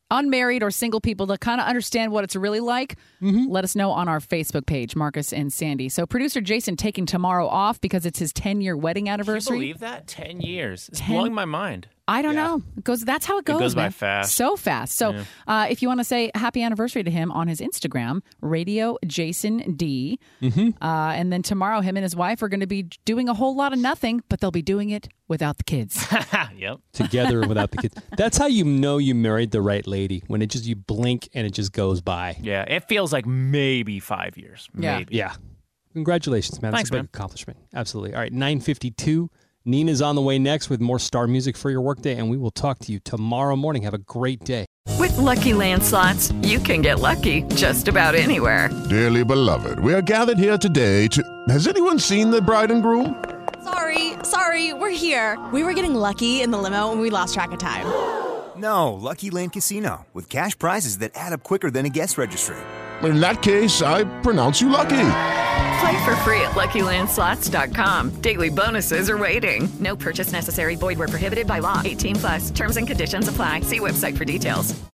Speaker 6: unmarried or single people to kind of understand what it's really like,
Speaker 5: Mm-hmm.
Speaker 6: let us know on our Facebook page, Marcus and Sandy. So producer Jason taking tomorrow off because it's his ten-year wedding
Speaker 7: Can you
Speaker 6: anniversary.
Speaker 7: believe that? Ten years. It's
Speaker 6: Ten-
Speaker 7: blowing my mind.
Speaker 6: I don't know. It goes. That's how it goes.
Speaker 7: goes by
Speaker 6: man.
Speaker 7: fast.
Speaker 6: So fast. So
Speaker 7: Yeah.
Speaker 6: uh, if you want to say happy anniversary to him on his Instagram, Radio Jason D.
Speaker 5: Mm-hmm.
Speaker 6: Uh, and then tomorrow, him and his wife are going to be doing a whole lot of nothing, but they'll be doing it without the kids.
Speaker 7: Yep.
Speaker 5: Together without the kids. That's how you know you married the right lady. When it just, you blink and it just goes by.
Speaker 7: Yeah, it feels like maybe five years.
Speaker 6: Yeah.
Speaker 7: Maybe.
Speaker 5: Yeah. Congratulations, man.
Speaker 7: Thanks,
Speaker 5: That's a big
Speaker 7: man.
Speaker 5: accomplishment. Absolutely. All right, nine fifty-two. Nina's on the way next with more star music for your workday, and we will talk to you tomorrow morning. Have a great day.
Speaker 8: With Lucky Land Slots, you can get lucky just about anywhere.
Speaker 9: Dearly beloved, we are gathered here today to... Has anyone seen the bride and groom?
Speaker 10: Sorry, sorry, we're here. We were getting lucky in the limo and we lost track of time.
Speaker 11: No, Lucky Land Casino, with cash prizes that add up quicker than a guest registry.
Speaker 9: In that case, I pronounce you lucky.
Speaker 8: Play for free at Lucky Land Slots dot com. Daily bonuses are waiting. No purchase necessary. Void where prohibited by law. eighteen plus. Terms and conditions apply. See website for details.